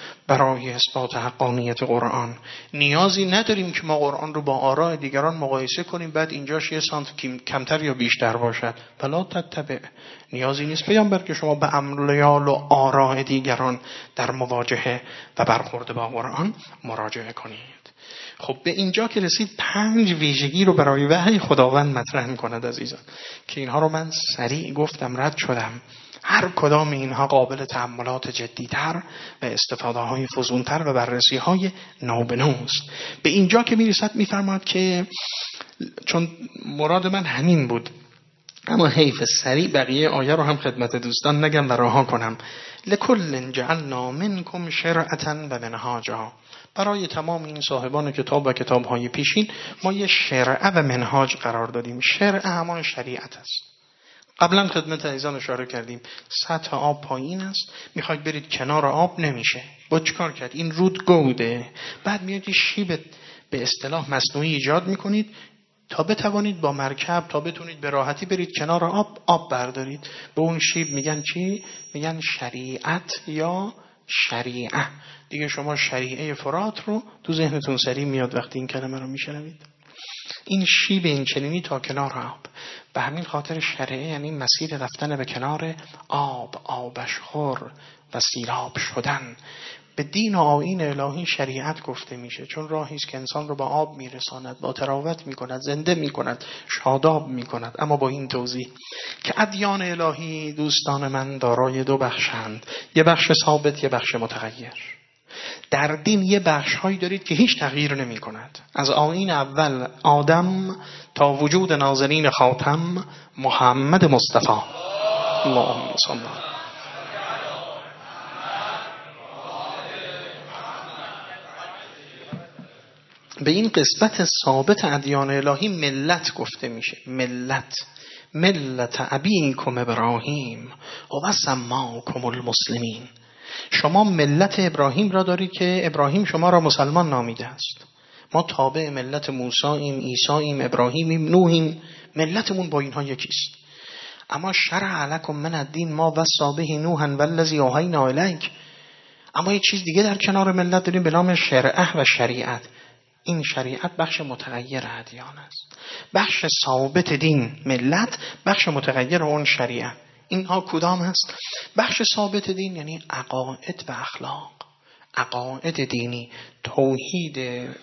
A: برای اثبات حقانیت قرآن، نیازی نداریم که ما قرآن رو با آراء دیگران مقایسه کنیم بعد اینجاش یه سانت کمتر یا بیشتر باشد. فلا تتبع. نیازی نیست پیامبر که شما به امریال و آراء دیگران در مواجهه و برخورد با قرآن مراجعه کنید. خب به اینجا که رسید 5 ویژگی رو برای وحی خداوند مطرح می‌کند عزیزان، که اینها رو من سریع گفتم رد شدم. هر کدام اینها قابل تأملات جدی‌تر و استفاده‌های فزون‌تر و بررسی‌های نابنوست. به اینجا که میرسد می‌فرماید که چون مراد من همین بود، اما حیف سریع بقیه آیه رو هم خدمت دوستان نگم و رها کنم. لکل جعلنا منکم شرعة و منهاجا. برای تمام این صاحبان کتاب و کتاب‌های پیشین ما یه شرعه و منهاج قرار دادیم. شرعه همان شریعت است. قبلا خدمت عزیزان اشاره کردیم سطح آب پایین است، میخواید برید کنار آب نمیشه. با چیکار کرد؟ این رود گوده. بعد میاد یه شیب به اصطلاح مصنوعی ایجاد میکنید تا بتوانید با مرکب تا بتونید به راحتی برید کنار آب بردارید. به اون شیب میگن چی؟ میگن شریعت یا شریعه. دیگه شما شریعه فرات رو تو ذهنتون سریع میاد وقتی این کلمه رو میشنوید. این شیب این چنینی تا کنار آب. به همین خاطر شریعه یعنی مسیر رفتن به کنار آب، آبش خور و سیراب شدن. به دین و آیین الهی شریعت گفته میشه، چون راهی است که انسان رو با آب میرساند، با تراوت میکند، زنده میکند، شاداب میکند. اما با این توضیح که ادیان الهی دوستان من دارای 2 بخشند، یه بخش ثابت، یه بخش متغیر. در دین یه بخش هایی دارید که هیچ تغییر نمی کند. از آیین اول آدم تا وجود نازنین خاتم محمد مصطفی. اللهم صل. به این قسمت ثابت ادیان الهی ملت گفته میشه. ملت ابیکم ابراهیم و سماکم المسلمین. شما ملت ابراهیم را دارید که ابراهیم شما را مسلمان نامیده است. ما تابع ملت موسییم، عیسییم، ابراهیمیم، نوحیم. ملتمون با اینها یکیست. اما شرع لکم من الدین ما وصی به نوحا والذی اوحینا الیک. اما یک چیز دیگه در کنار ملت داریم به نام شرعه و شریعت. این شریعت بخش متغیر ادیان است. بخش ثابت دین ملت، بخش متغیر اون شریعت. اینها کدام است؟ بخش ثابت دین یعنی عقاید و اخلاق. عقاید دینی، توحید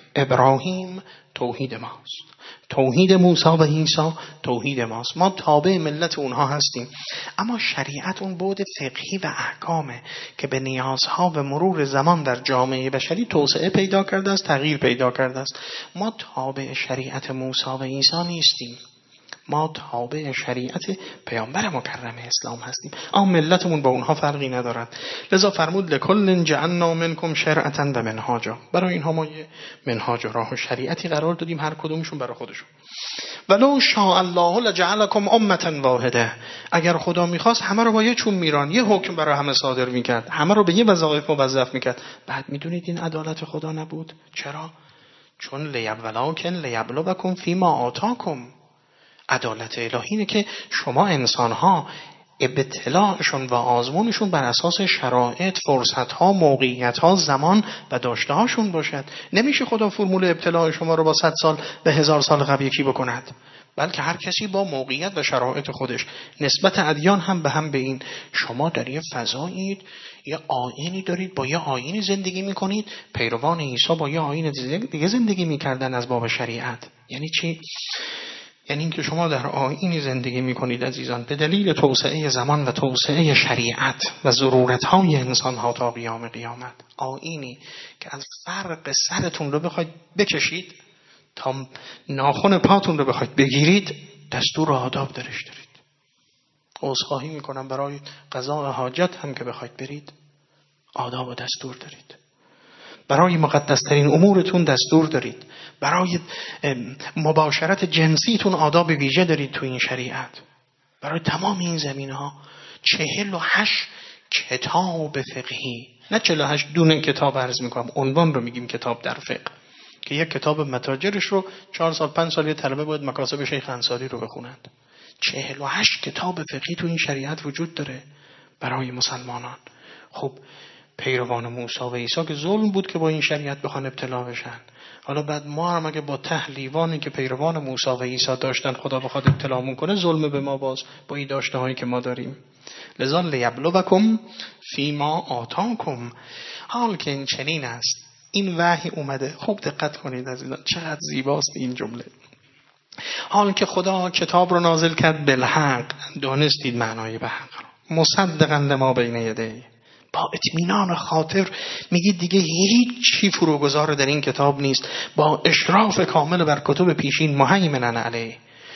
A: ابراهیم توحید ماست، توحید موسی و عیسی توحید ماست. ما تابع ملت اونها هستیم. اما شریعت اون بعد فقهی و احکامه که به نیازها و مرور زمان در جامعه بشری توسعه پیدا کرده است، تغییر پیدا کرده است. ما تابع شریعت موسی و عیسی نیستیم، ما تابع شریعت پیامبر مکرم اسلام هستیم. اما ملتمون با اونها فرقی ندارد. لذا فرمود لکل جعلنا منکم شرعة و منهاجا. برای اینها ما یه منهاج و راه و شریعتی قرار دادیم، هر کدومشون برای خودشون. ولو شاء الله لجعلکم امة واحده. اگر خدا میخواست همه رو با یه چون میران، یه حکم برای همه صادر میکرد، همه رو به یه وظایف موظف میکرد. بعد میدونید این عدالت خدا نبود. چرا؟ چون ولکن لیبلوکم فیما آتاکم. عدالت الهی اینه که شما انسان‌ها ابتلاعشون و آزمونشون بر اساس شرایط، فرصت‌ها، موقعیت‌ها، زمان و داشته‌هاشون باشد. نمیشه خدا فرمول ابتلاع شما رو با 100 سال به 1000 سال قبل یکی بکند، بلکه هر کسی با موقعیت و شرایط خودش. نسبت ادیان هم به هم به این. شما در یه فضایید، یه آیینی دارید، با یه آیینی زندگی میکنید. پیروان عیسی با یه آیین دیگه زندگی میکردن از باب شریعت. یعنی چی؟ یعنی اینکه شما در آیینی زندگی میکنید عزیزان، به دلیل توسعه زمان و توسعه شریعت و ضرورت‌های انسان‌ها تا قیام قیامت. آیینی که از فرق سرتون رو بخواید بکشید تا ناخن پاتون رو بخواید بگیرید، دستور و آداب درش دارید. عذرخواهی میکنم برای قضاء حاجت هم که بخواید برید، آداب و دستور دارید. برای مقدسترین امورتون دستور دارید. برای مباشرت جنسیتون آداب ویژه دارید تو این شریعت. برای تمام این زمینه‌ها 48 کتاب فقهی، نه 48 دونه کتاب عرض میکنم، عنوان رو میگیم کتاب در فقه، که یک کتاب متاجرش رو 4 سال 5 سال یه طلبه باید مکاسب شیخ انصاری رو بخونند. 48 کتاب فقهی تو این شریعت وجود داره برای مسلمانان. خب پیروان موسی و عیسی که ظلم بود که با این شریعت بخوان ابتلا بشن. حالا بعد ما هم اگه با تحلیوانی که پیروان موسی و عیسی داشتن خدا بخواد ابتلامون کنه، ظلم به ما باز با این داشته هایی که ما داریم. لذا لیبلوکم فیما آتاکم. حال که این چنین است، این وحی اومده. خوب دقت کنید عزیزان، چقدر زیباست این جمله. حال که خدا کتاب رو نازل کرد بالحق، دانستید معنای به حق رو، مصدقاً لما بین یدیه، با اطمینان خاطر میگید دیگه هیچی فروگذار در این کتاب نیست، با اشراف کامل بر کتب پیشین مهیمنن علیه.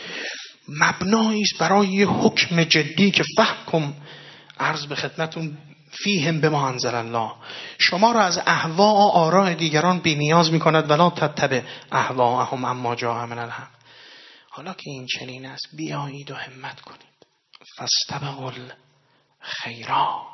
A: مبنایی است برای حکم جدی که فحکم، عرض به خدمتون، فیهم بما انزل الله، شما را از اهوا و آراء دیگران بی نیاز میکند ولا تتبع اهواهم اما جاء من الحق. حالا که این چنین است، بیایید و همت کنید. فاستبقوا الخیرات،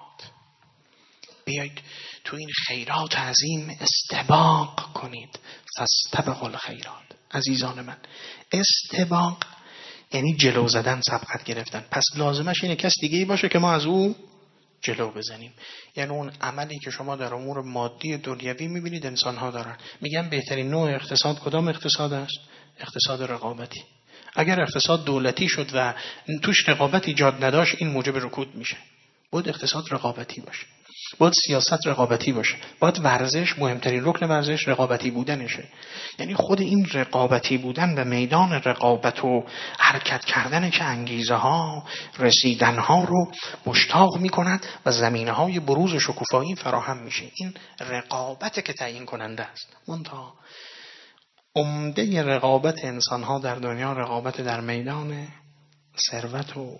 A: بیایید تو این خیرات عظیم استباق کنید. فاستبقوا الخیرات. عزیزان من، استباق یعنی جلو زدن، سبقت گرفتن. پس لازمش اینه کس دیگه‌ای باشه که ما از او جلو بزنیم. یعنی اون عملی که شما در امور مادی دنیوی میبینید انسان‌ها دارن. میگن بهترین نوع اقتصاد کدام اقتصاد است؟ اقتصاد رقابتی. اگر اقتصاد دولتی شد و توش رقابت ایجاد نداشت، این موجب رکود میشه. باید اقتصاد رقابتی باشه، باید سیاست رقابتی باشه، باید ورزش، مهمترین رکن ورزش رقابتی بودنشه. یعنی خود این رقابتی بودن و میدان رقابت و حرکت کردن که انگیزه ها، رسیدن ها رو مشتاق میکند و زمینه های بروز شکوفایی فراهم میشه. این رقابت که تعیین کننده است. منتها عمده رقابت انسان ها در دنیا رقابت در میدان ثروت و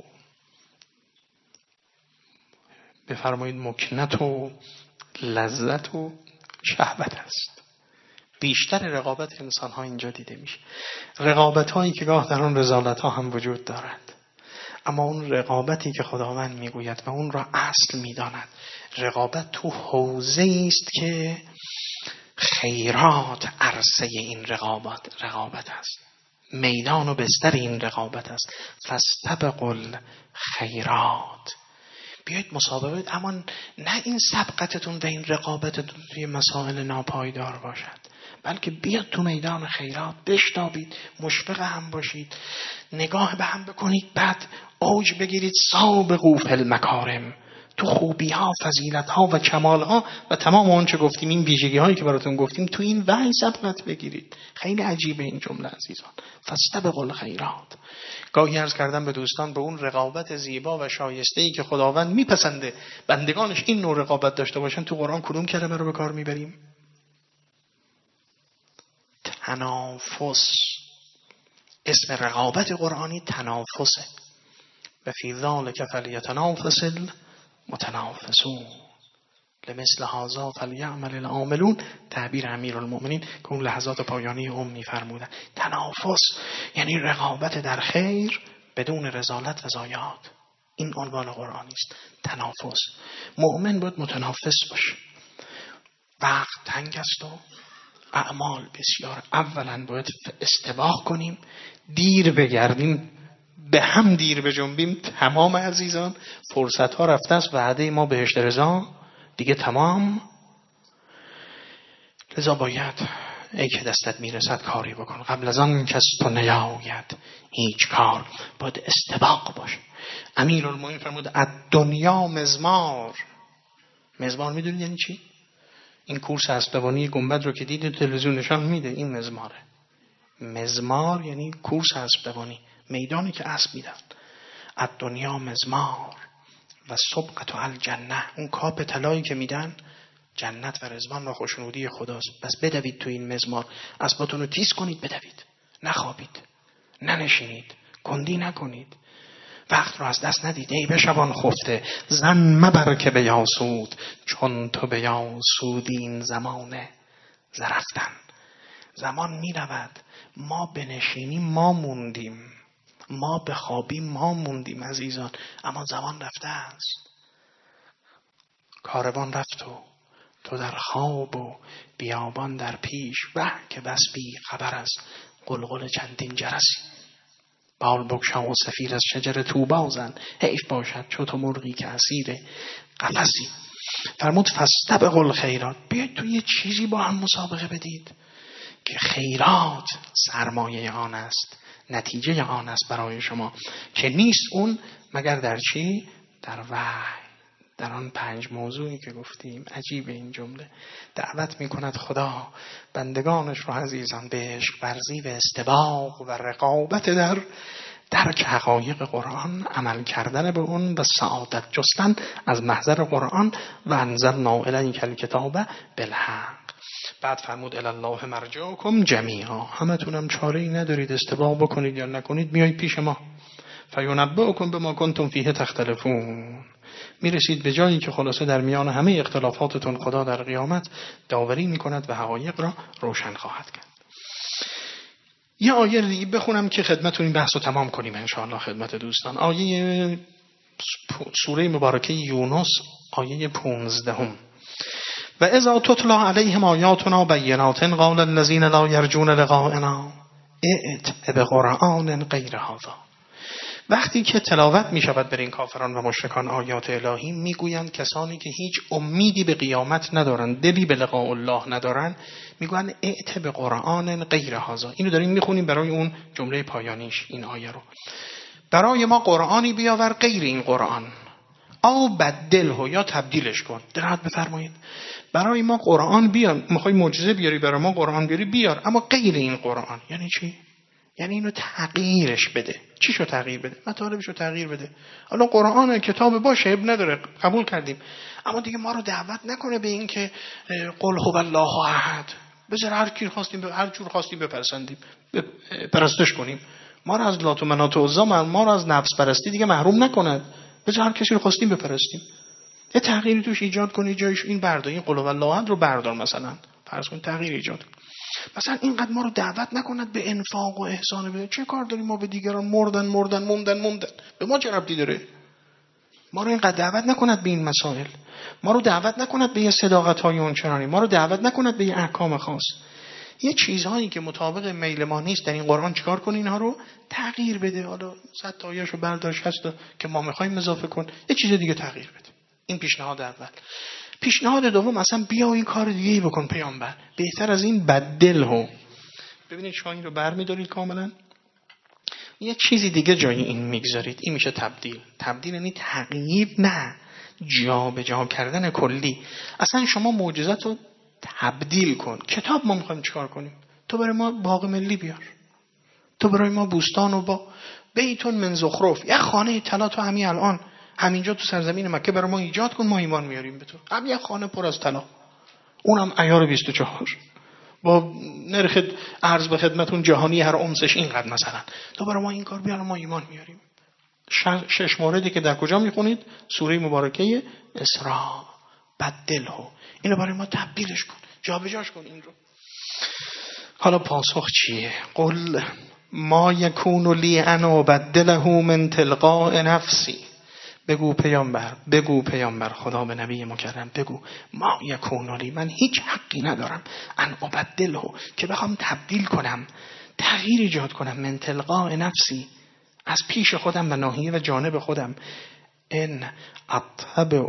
A: بفرمایید مکنت و لذت و شهوت است. بیشتر رقابت انسان ها اینجا دیده میشه. رقابت هایی که گاه در آن رذالت ها هم وجود دارد، اما اون رقابتی که خداوند میگوید و اون را اصل میداند، رقابت تو حوزه است که خیرات عرصه این رقابت است، میدان و بستر این رقابت است. فاستبقوا الخیرات، بیایید مسابقه، اما نه این سبقتتون و این رقابتتون توی مسائل ناپایدار باشد، بلکه بیاد تو میدان خیرات، بشتابید، مشفق هم باشید، نگاه به هم بکنید، بعد اوج بگیرید. سابقوا فی المکارم، تو خوبی ها، فضیلت ها و کمال ها و تمام آنچه گفتیم، این ویژگی هایی که براتون گفتیم، تو این وحی سبقت بگیرید. خیلی عجیبه این جمله عزیزان. فاستبقوا الخیرات. گاهی عرض کردم به دوستان، به اون رقابت زیبا و شایسته‌ای که خداوند میپسنده بندگانش این نوع رقابت داشته باشن، تو قرآن کدوم کلمه رو به کار میبریم؟ تنافس. اسم رقابت قرآنی تنافسه. و فی ذلک فلیتنافس المتنافسون لمثل هذا فلیعمل العاملون. تعبیر امیرالمؤمنین که اون لحظات پایانی میفرمودن. تنافس یعنی رقابت در خیر بدون رذالت و ضایعات. این عنوان قرآنی است. تنافس. مؤمن باید متنافس باشه. وقت تنگ است و اعمال بسیار. اولا باید استباق کنیم، دیر بگردیم، به هم دیر بجنبیم. تمام عزیزان فرصت ها رفته است، وعده ما بهشت رضا دیگه تمام. لذا باید ای که دستت میرسد کاری بکن، قبل از آن کس تو نیاید هیچ کار. باید استباق باشه. امیرالمومنین فرمود الدنیا مزمار. مزمار میدونید یعنی چی؟ این کورس اسبدوانی گنبد رو که دیدید تلویزیون نشان میده، این مزماره. مزمار یعنی کورس اسبدوانی، میدانی که اسب میدن. الدنیا مزمار و سبقت الجنه. اون کاپ طلایی که میدن جنت و رضوان و خوشنودی خداست. پس بدوید تو این مزمار، اسباتون رو تیز کنید، بدوید، نخوابید، ننشینید، کندی نکنید، وقت رو از دست ندید. ای به شبان خفته زن مبر که به یاسود، چون تو به یاسود این زمانه زرفتن. زمان می رود، ما بنشینیم ما موندیم، ما بخوابیم ما موندیم عزیزان. اما زمان رفته است. کاروان رفت و تو در خواب و بیابان در پیش، وه که بس بی خبر است قلقل چندین جرسی. بال بگشا و صفیر از شجر طوبی زن، حیف باشد چو تو مرغی که اسیر قفسی. فرمود فاستبقوا الخیرات. بیاید تو یه چیزی با هم مسابقه بدید که خیرات سرمایه آن است، نتیجه آن است برای شما، که نیست اون مگر در چی؟ در وحی، در آن 5 موضوعی که گفتیم. عجیب این جمله. دعوت میکند خدا بندگانش رو عزیزان به عشق ورزی و استباق و رقابت در درک حقایق قرآن، عمل کردن به اون و سعادت جستن از محضر قرآن. و انزلنا الیک الکتاب بالحق. بعد فرمود الی الله مرجعکم جمیعا. همتونم چاره ای ندارید، استباق بکنید یا نکنید، میایید پیش ما. فینبئکم بما کنتم فیه تختلفون. میرسید به جایی که خلاصه در میان همه اختلافاتتون خدا در قیامت داوری میکند و حقایق را روشن خواهد کرد. یه آیه دیگه بخونم که خدمتتون این بحث رو تمام کنیم انشاءالله خدمت دوستان. آیه سوره مبارکه یونس آیه 15. و اذا تتلی علیهم آیاتنا بینات قال الذین لا یرجون لقاءنا ائت بقرآن غیر هذا. وقتی که تلاوت می شود بر این کافران و مشرکان آیات الهی، میگویند کسانی که هیچ امیدی به قیامت ندارند، دلی به لقاء الله ندارند، میگویند ائت بقرآن غیر هذا. اینو داریم میخونیم برای اون جمله پایانیش این آیه رو. برای ما قرآنی بیاور غیر این قرآن، او بدله یا تبدیلش کن. دقت بفرمایید. برای ما قرآن بیار، میخوای معجزه بیاری برای ما قرآن بیاری بیار، اما غیر این قرآن. یعنی چی؟ یعنی اینو تغییرش بده. چیشو تغییر بده؟ مطالبشو تغییر بده. حالا قرآن کتاب باشه اب نداره، قبول کردیم، اما دیگه ما رو دعوت نکنه به این که قل هو الله احد. بذار هر کی خواستیم هر جور خواستیم بپرستیم، پرستش کنیم. ما رو از لات و منات و عزا، ما رو از نفس پرستی دیگه محروم نکند. بذار هر کسی رو خواستیم بپرستیم. یه تغییری توش ایجاد کنی، جایش این بردار، این قل هو الله احد رو بردار، مثلا فرض کن تغییر ایجاد کن. مثلا اینقدر ما رو دعوت نکند به انفاق و احسان بده. چه کار داریم ما به دیگران؟ موندن به ما چه ربطی داره؟ ما رو اینقدر دعوت نکند به این مسائل، ما رو دعوت نکند به یه صداقت‌های اونچنانی، ما رو دعوت نکند به یه احکام خاص. یه چیزهایی که مطابق میل ما نیست در این قرآن چیکار کن؟ اینها رو تغییر بده. حالا 100 تا آیه‌شو برداشت هست که ما می‌خوایم اضافه کن، یه چیز دیگه تغییر بده. این پیشنهاد اول. پیشنهاد دوم اصلا بیا این کار دیگه بکن پیامبر، بهتر از این بدل ها. ببینید شما این رو برمی‌دارید کاملا، یه چیزی دیگه جای این میگذارید، این میشه تبدیل. تبدیل یعنی تغییر، نه جا به جا کردن کلی. اصلا شما معجزات رو تبدیل کن. کتاب ما میخوایم چیکار کنیم؟ تو برای ما باغ ملی بیار، تو برای ما بوستان و با بیتون من زخرف، یه خانه طلا تو همین الان همینجا تو سرزمین مکه برای ما ایجاد کن، ما ایمان میاریم به تو. هم یه خانه پر از طلا، اونم عیار 24 با نرخ عرض به خدمتون جهانی هر اونسش اینقدر مثلا، تو برای ما این کار بیار، ما ایمان میاریم. 6 موردی که در کجا میخونید؟ سوره مبارکه اسراء. بدله، اینو برای ما تبدیلش کن، جابجاش کن این رو. حالا پاسخ چیه؟ قل ما یکون لی ان ابدله من تلقاء نفسی. بگو پیامبر، خدا به نبی مکرم بگو ما یکون لی، من هیچ حقی ندارم ان ابدله، که بخوام تبدیل کنم، تغییر ایجاد کنم، من تلقاء نفسی، از پیش خودم و ناحیه و جانب خودم. ان اتبع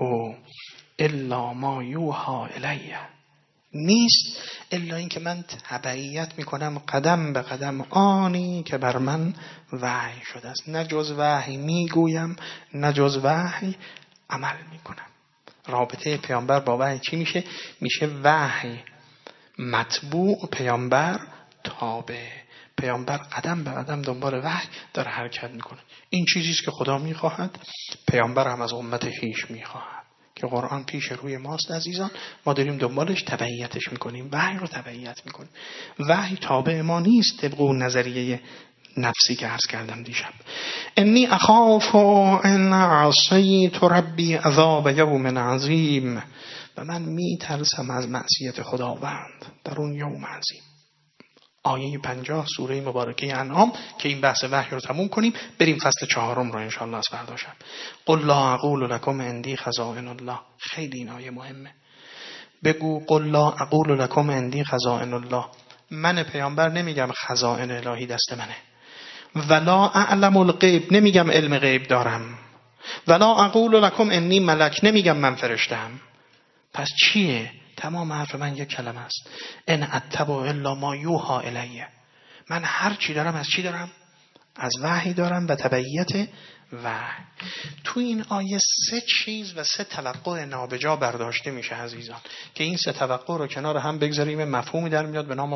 A: الا ما یوحى الی، نیست الا این که من تبعیت میکنم قدم به قدم آنی که بر من وحی شده است. نه جز وحی میگویم، نه جز وحی عمل میکنم. رابطه پیامبر با وحی چی میشه؟ میشه وحی متبوع، پیامبر تابع. پیامبر قدم به قدم دنبال وحی داره حرکت میکنه. این چیزیست که خدا میخواهد، پیامبر هم از امت خویش میخواهد که قرآن پیش روی ماست عزیزان، ما داریم دنبالش تبعیتش میکنیم، وحی رو تبعیت میکنیم. وحی تابع ما نیست طبق اون نظریه نفسی که عرض کردم دیشب. انی اخاف ان عصیت ربی عذاب یوم عظیم، و من میترسم از معصیت خداوند در اون یوم عظیم. آیه 50 سوره مبارکه انعام که این بحث وحی رو تموم کنیم، بریم فصل 4 رو انشاءالله از فردا شب. قل لا اقول لكم عندي خزائن الله. خیلی این آیه مهمه. بگو قل لا اقول لكم عندي خزائن الله، من پیامبر نمیگم خزائن الهی دست منه. ولا اعلم الغیب، نمیگم علم غیب دارم. ولا اقول لكم انی ملک، نمیگم من فرشته‌ام. پس چیه؟ تمام حرف من یک کلمه است، ان اتبع الا ما یوحى الی. من هر چی دارم از چی دارم؟ از وحی دارم و تبعیت وحی. تو این آیه 3 چیز و 3 توقع نابجا برداشته میشه عزیزان، که این 3 توقع رو کنار هم بگذاریم مفهومی در میاد به نام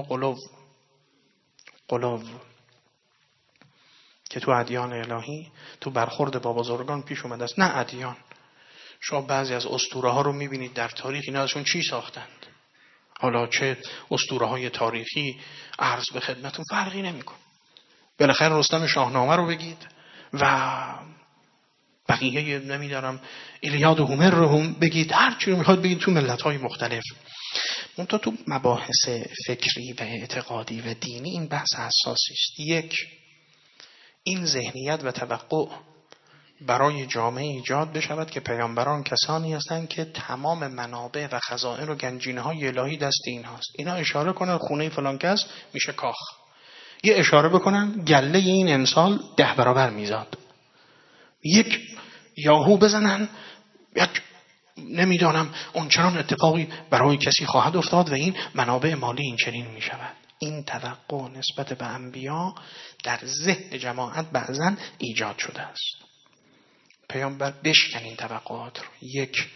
A: قلوب که تو ادیان الهی، تو برخورد با بزرگان پیش اومده است. نه ادیان، شما بعضی از اسطوره ها رو میبینید در تاریخ، اینا ازشون چی ساختند؟ حالا چه اسطوره های تاریخی عرض به خدمتون فرقی نمیکنه. بالاخره رستم شاهنامه رو بگید و بقیه نمیدارم ایلیاد و هومر رو هم بگید، هر چی رو میخواد بگید تو ملت های مختلف. منتها تو مباحث فکری و اعتقادی و دینی این بحث حساسی است. یک، این ذهنیت و توقع برای جامعه ایجاد بشود که پیامبران کسانی هستند که تمام منابع و خزائن و گنجینه های الهی دست این هاست. اینا اشاره کنن خونه فلان کس میشه کاخ، یه اشاره بکنن گله این امسال 10 برابر میزاد، یک یاهو بزنن یک نمیدانم اونچنان اتفاقی برای کسی خواهد افتاد و این منابع مالی این چنین میشود. این توقع نسبت به انبیا در ذهن جماعت بعضن ایجاد شده است. پیامبر بشکن این توقعات رو. یک،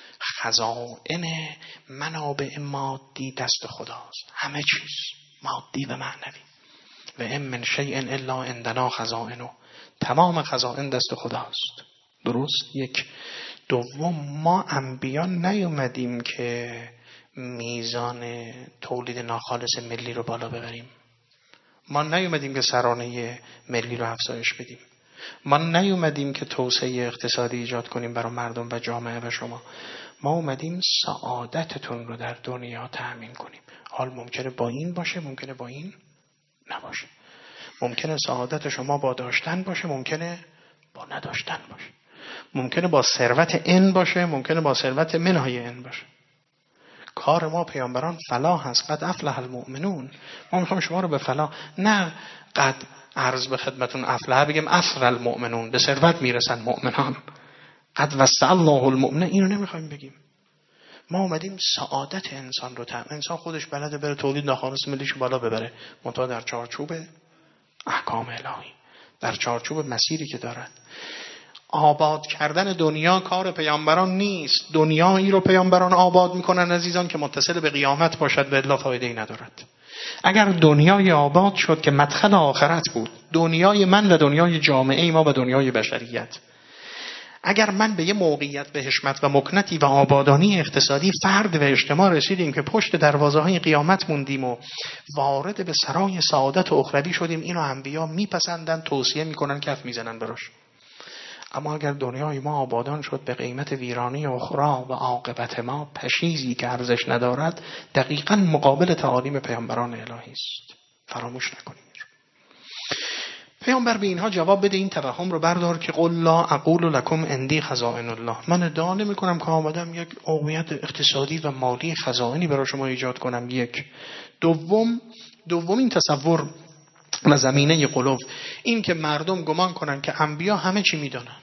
A: خزائن منابع مادی دست خداست، همه چیز مادی و معنوی. و ان من شیء الا عندنا خزائنه، تمام خزائن دست خداست. درست؟ یک. دوم، ما انبیا نیومدیم که میزان تولید ناخالص ملی رو بالا ببریم، ما نیومدیم که سرانه ملی رو افزایش بدیم، ما نیومدیم که توسعه اقتصادی ایجاد کنیم برای مردم و جامعه و شما. ما اومدیم سعادتتون رو در دنیا تأمین کنیم. حال ممکنه با این باشه، ممکنه با این نباشه. ممکنه سعادت شما با داشتن باشه، ممکنه با نداشتن باشه. ممکنه با ثروت ان باشه، ممکنه با ثروت منهای ان باشه. کار ما پیامبران فلاح هست. قد افلح المؤمنون. ما میخوایم شما رو به فلاح، نه قد عرض به خدمتون افلح بگیم افر المؤمنون، به ثروت میرسن مؤمنان. قد وسع الله المؤمنین، اینو نمیخوایم بگیم. ما اومدیم سعادت انسان رو انسان خودش بلده بره تولید ناخالص ملیش بالا ببره، منتها در چارچوب احکام الهی، در چارچوب مسیری که دارد. آباد کردن دنیا کار پیامبران نیست. دنیایی رو پیامبران آباد میکنن عزیزان که متصل به قیامت باشد و الا فایده‌ای ندارد. اگر دنیای آباد شد که مدخل آخرت بود، دنیای من و دنیای جامعه ما و دنیای بشریت، اگر من به یه موقعیت به حشمت و مکنتی و آبادانی اقتصادی فرد و اجتماع رسیدیم که پشت دروازه‌های قیامت موندیم و وارد به سرای سعادت اخروی شدیم، اینو انبیا میپسندن، توصیه میکنن، کف میزنن براش. اما اگر دنیای ما آبادان شد به قیمت ویرانی اخرى و عاقبت ما پشیزی که ارزش ندارد، دقیقاً مقابل تعالیم پیامبران الهی است. فراموش نکنید. پیامبر به اینها جواب بده، این توهم رو بردار که قل لا اقول لکم عندی خزائن الله. من ادعا نمی‌کنم که آمدم یک قومیت اقتصادی و مالی خزائنی برای شما ایجاد کنم. یک. دومین تصور و زمینه قلوب، این که مردم گمان کنن که انبیا همه چی میدونند.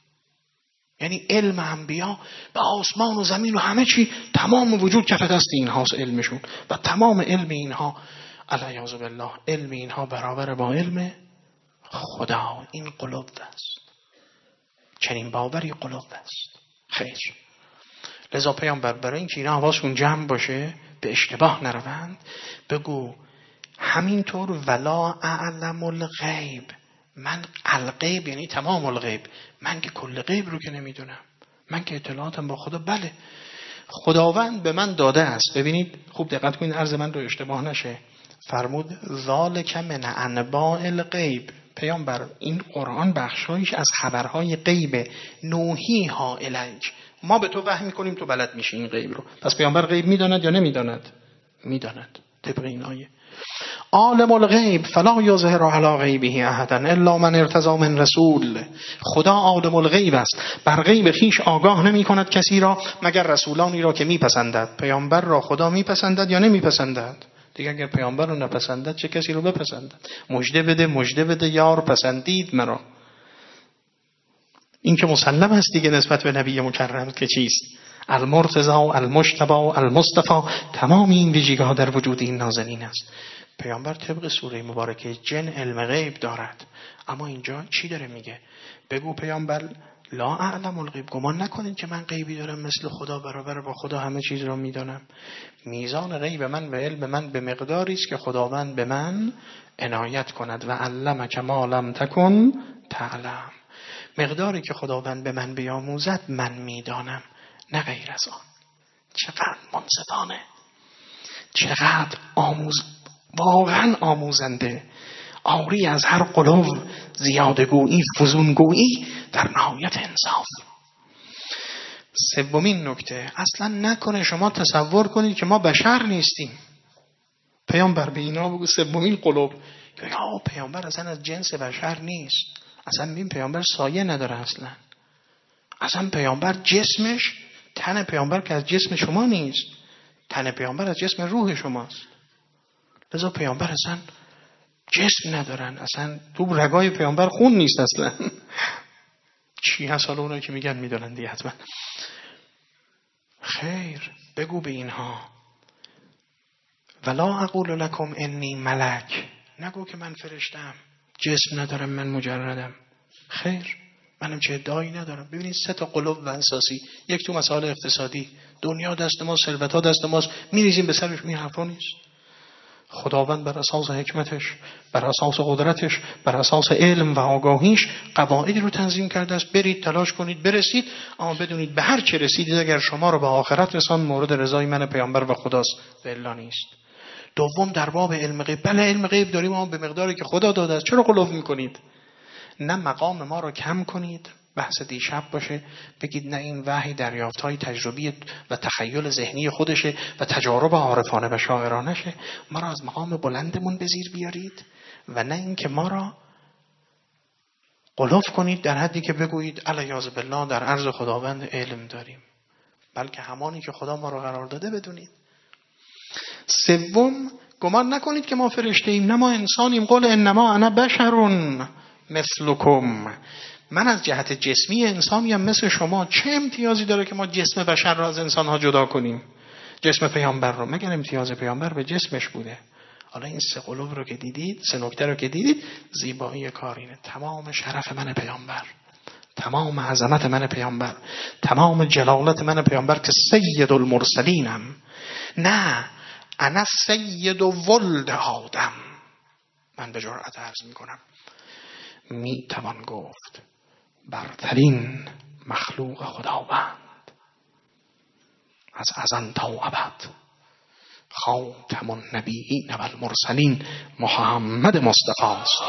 A: یعنی علم انبیا به آسمان و زمین و همه چی، تمام وجود کف دست اینهاست علمشون، و تمام علم اینها علیاذ بالله علم اینها برابر با علم خدا. این قلوب است. چنین باوری قلوب است. خیر. لذا پیامبر برای اینکه اینا حواسشون جمع باشه، به اشتباه نروند، بگو همینطور ولا اعلم الغیب. من الغیب یعنی تمام الغیب، من که کل غیب رو که نمیدونم، من که اطلاعاتم با خدا. بله خداوند به من داده است. ببینید خوب دقت کنید عرض من رو اشتباه نشه. فرمود ذالک من انباء الغیب. پیامبر این قرآن بخشایش از خبرهای غیب، نوحیها الیک، ما به تو وحی میکنیم تو بلد میشی این غیب رو. پس پیامبر غیب میداند یا نمیداند؟ میداند. طبق این آیه عالم الغیب فلا یظهر علی غیبه احدا الا من ارتضی من رسول. خدا عالم الغیب است، بر غیب خیش آگاه نمی کند کسی را مگر رسولانی را که میپسندد. پیامبر را خدا میپسندد یا نمیپسندد؟ دیگه اگر پیامبر رو نپسندد چه کسی رو بپسندد؟ مژده بده یار پسندید مرا. این که مسلم است دیگه نسبت به نبی مکرم که چیست؟ المرتضی المجتبی المصطفی، تمام این ویژگی‌ها در وجود این نازنین است. پیامبر طبق سوره مبارکه جن علم غیب دارد. اما اینجا چی داره میگه؟ بگو پیامبر لا اعلم الغیب، گمان نکنید که من غیبی دارم مثل خدا، برابر با خدا همه چیز را میدانم. میزان غیب من و علم من به مقداری است که خداوند به من عنایت کند و علمک ما لم تکن تعلم. مقداری که خداوند به من بیاموزد من میدانم، نه غیر از آن. چقدر منصفانه، چقدر واقعا آموزنده، آری از هر قلوب زیادگویی فزونگویی، در نهایت انصاف. سومین نکته، اصلا نکنه شما تصور کنید که ما بشر نیستیم. پیامبر به اینا بگو سومین قلوب که پیامبر اصلا از جنس بشر نیست. اصلا این پیامبر سایه نداره. اصلا پیامبر جسمش، تن پیامبر که از جسم شما نیست، تن پیامبر از جسم روح شماست. لذا پیامبر اصلا جسم ندارن، اصلا تو رگای پیامبر خون نیست اصلا. چی هست حالا اونایی که میگن میدونن دیگه حتما. خیر بگو به اینها ولا اقول لکم انی ملک، نگو که من فرشتم، جسم ندارم، من مجردم. خیر منم چه ادعایی ندارم. ببینید 3 قلوب و اساسی، یک تو مسائل اقتصادی، دنیا دست ما، ثروت ها دست ماست، میریزیم به سرش، این حرفا نیست. خداوند بر اساس حکمتش، بر اساس قدرتش، بر اساس علم و آگاهیش قواعدی رو تنظیم کرده است. برید تلاش کنید برسید، اما بدونید به هر چه رسیدید اگر شما رو به آخرت رسان مورد رضای من پیامبر و خداست و الا نیست. دوم در باب علم غیب، بله علم غیب داریم اما به مقداری که خدا داده است. چرا غلو میکنید؟ نه مقام ما رو کم کنید، بحث دیشب باشه، بگید نه این وحی دریافت‌های تجربی و تخیل ذهنی خودشه و تجارب عارفانه و شاعرانشه، ما را از مقام بلندمون به زیر بیارید، و نه این که ما را غلوف کنید در حدی که بگویید علیاذ بالله در عرض خداوند علم داریم، بلکه همانی که خدا ما را قرار داده بدونید. سوم گمان نکنید که ما فرشته ایم، نه ما انسانیم. قل انما انا بشر مثلکم، من از جهت جسمی انسانیم مثل شما، چه امتیازی داره که ما جسم بشر را از انسانها جدا کنیم؟ جسم پیامبر رو، مگر امتیاز پیامبر به جسمش بوده؟ حالا این سه قلوب رو که دیدید، سه نکته رو که دیدید، زیبایی کار اینه. تمام شرف من پیامبر، تمام عظمت من پیامبر، تمام جلالت من پیامبر که سید المرسلینم. نه، انا سید ولد آدم. من به جرأت عرض میکنم می توان گفت برترین مخلوق خداوند از ازل تا ابد، خاتم النبیین و المرسلین، محمد مصطفی است.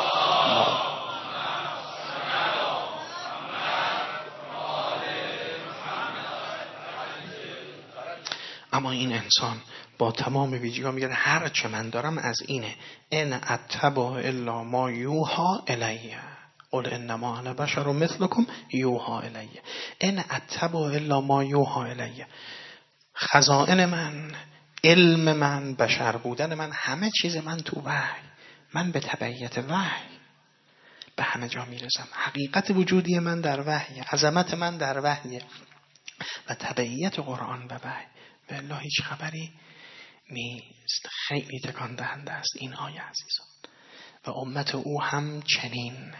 A: اما این انسان با تمام ویژگی‌ها میگه هر چه من دارم از اینه. ان اتبع الا ما یوحى الی، قل انما انا بشر مثلکم یوحى الی. ان اتبع الا ما یوحى الی. خزائن من، علم من، بشر بودن من، همه چیز من تو وحی. من به تبعیت وحی به همه جا میرسم. حقیقت وجودی من در وحی، عظمت من در وحی و تبعیت قرآن به وحی. بالله هیچ خبری نیست. خیلی تکان دهنده است این آیه عزیزان. و امت او هم چنین،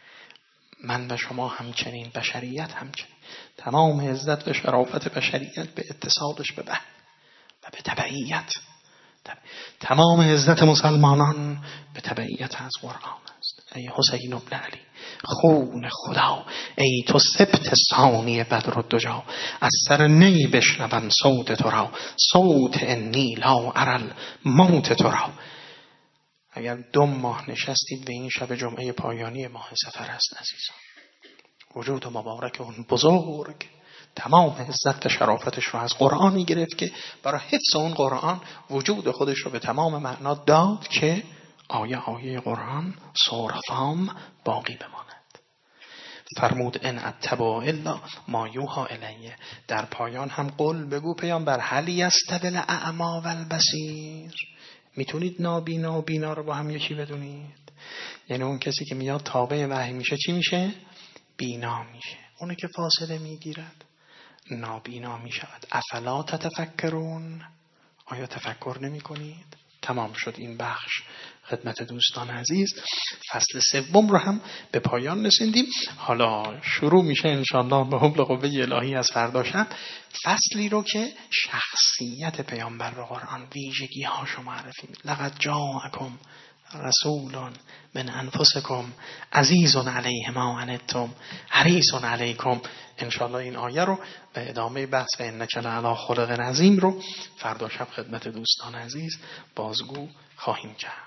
A: من و شما هم چنین، بشریت هم چنین. تمام عزت و شرافت بشریت به اتصالش به وحی و به تبعیت. تمام عزت مسلمانان به تبعیت از قرآن است. ای حسین ابن علی خون خدا، ای تو سبت ثانی بدر الدجا، از سر نی بشنوم صوت تو را، صوت انی لا ارى الموت تو را. اگر 2 ماه نشستید به این شب جمعه پایانی ماه سفر است عزیزان، وجود مبارک اون بزرگ تمام عزت و شرافتش رو از قرآنی گرفت که برای حفظ اون قرآن وجود خودش رو به تمام معنا داد که آیه قرآن سرخام باقی بماند. فرمود ان اتبع الا ما یوحى الی. در پایان هم قل بگو پیامبر هل یستوی الاعمی و البصیر. میتونید نابینا و بینا رو با هم یکی بدونید؟ یعنی اون کسی که میاد تابع وحی میشه چی میشه؟ بینا میشه. اونی که فاصله میگیرد نابینا می شود. افلا تتفکرون، آیا تفکر نمی کنید؟ تمام شد این بخش خدمت دوستان عزیز. فصل 3 رو هم به پایان رسیدیم. حالا شروع میشه انشاءالله به حول قوه الهی از فردا شب فصلی رو که شخصیت پیامبر به قرآن، ویژگی هاشو معرفی می‌کنه. لقد جاءکم رسول من انفسکم عزیز علیه ما عنتم حریص علیکم. انشاءالله این آیه رو به ادامه بحث و انک لعلی خلق عظیم رو فردا شب خدمت دوستان عزیز بازگو خواهیم کرد.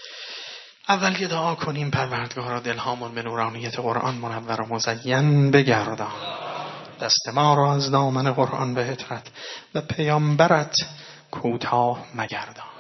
A: اول که دعا کنیم پروردگارا دلهامون به نورانیت قرآن منور و مزین بگردان، دست ما را از دامن قرآن به اطرت و پیامبرت کوتاه مگردان.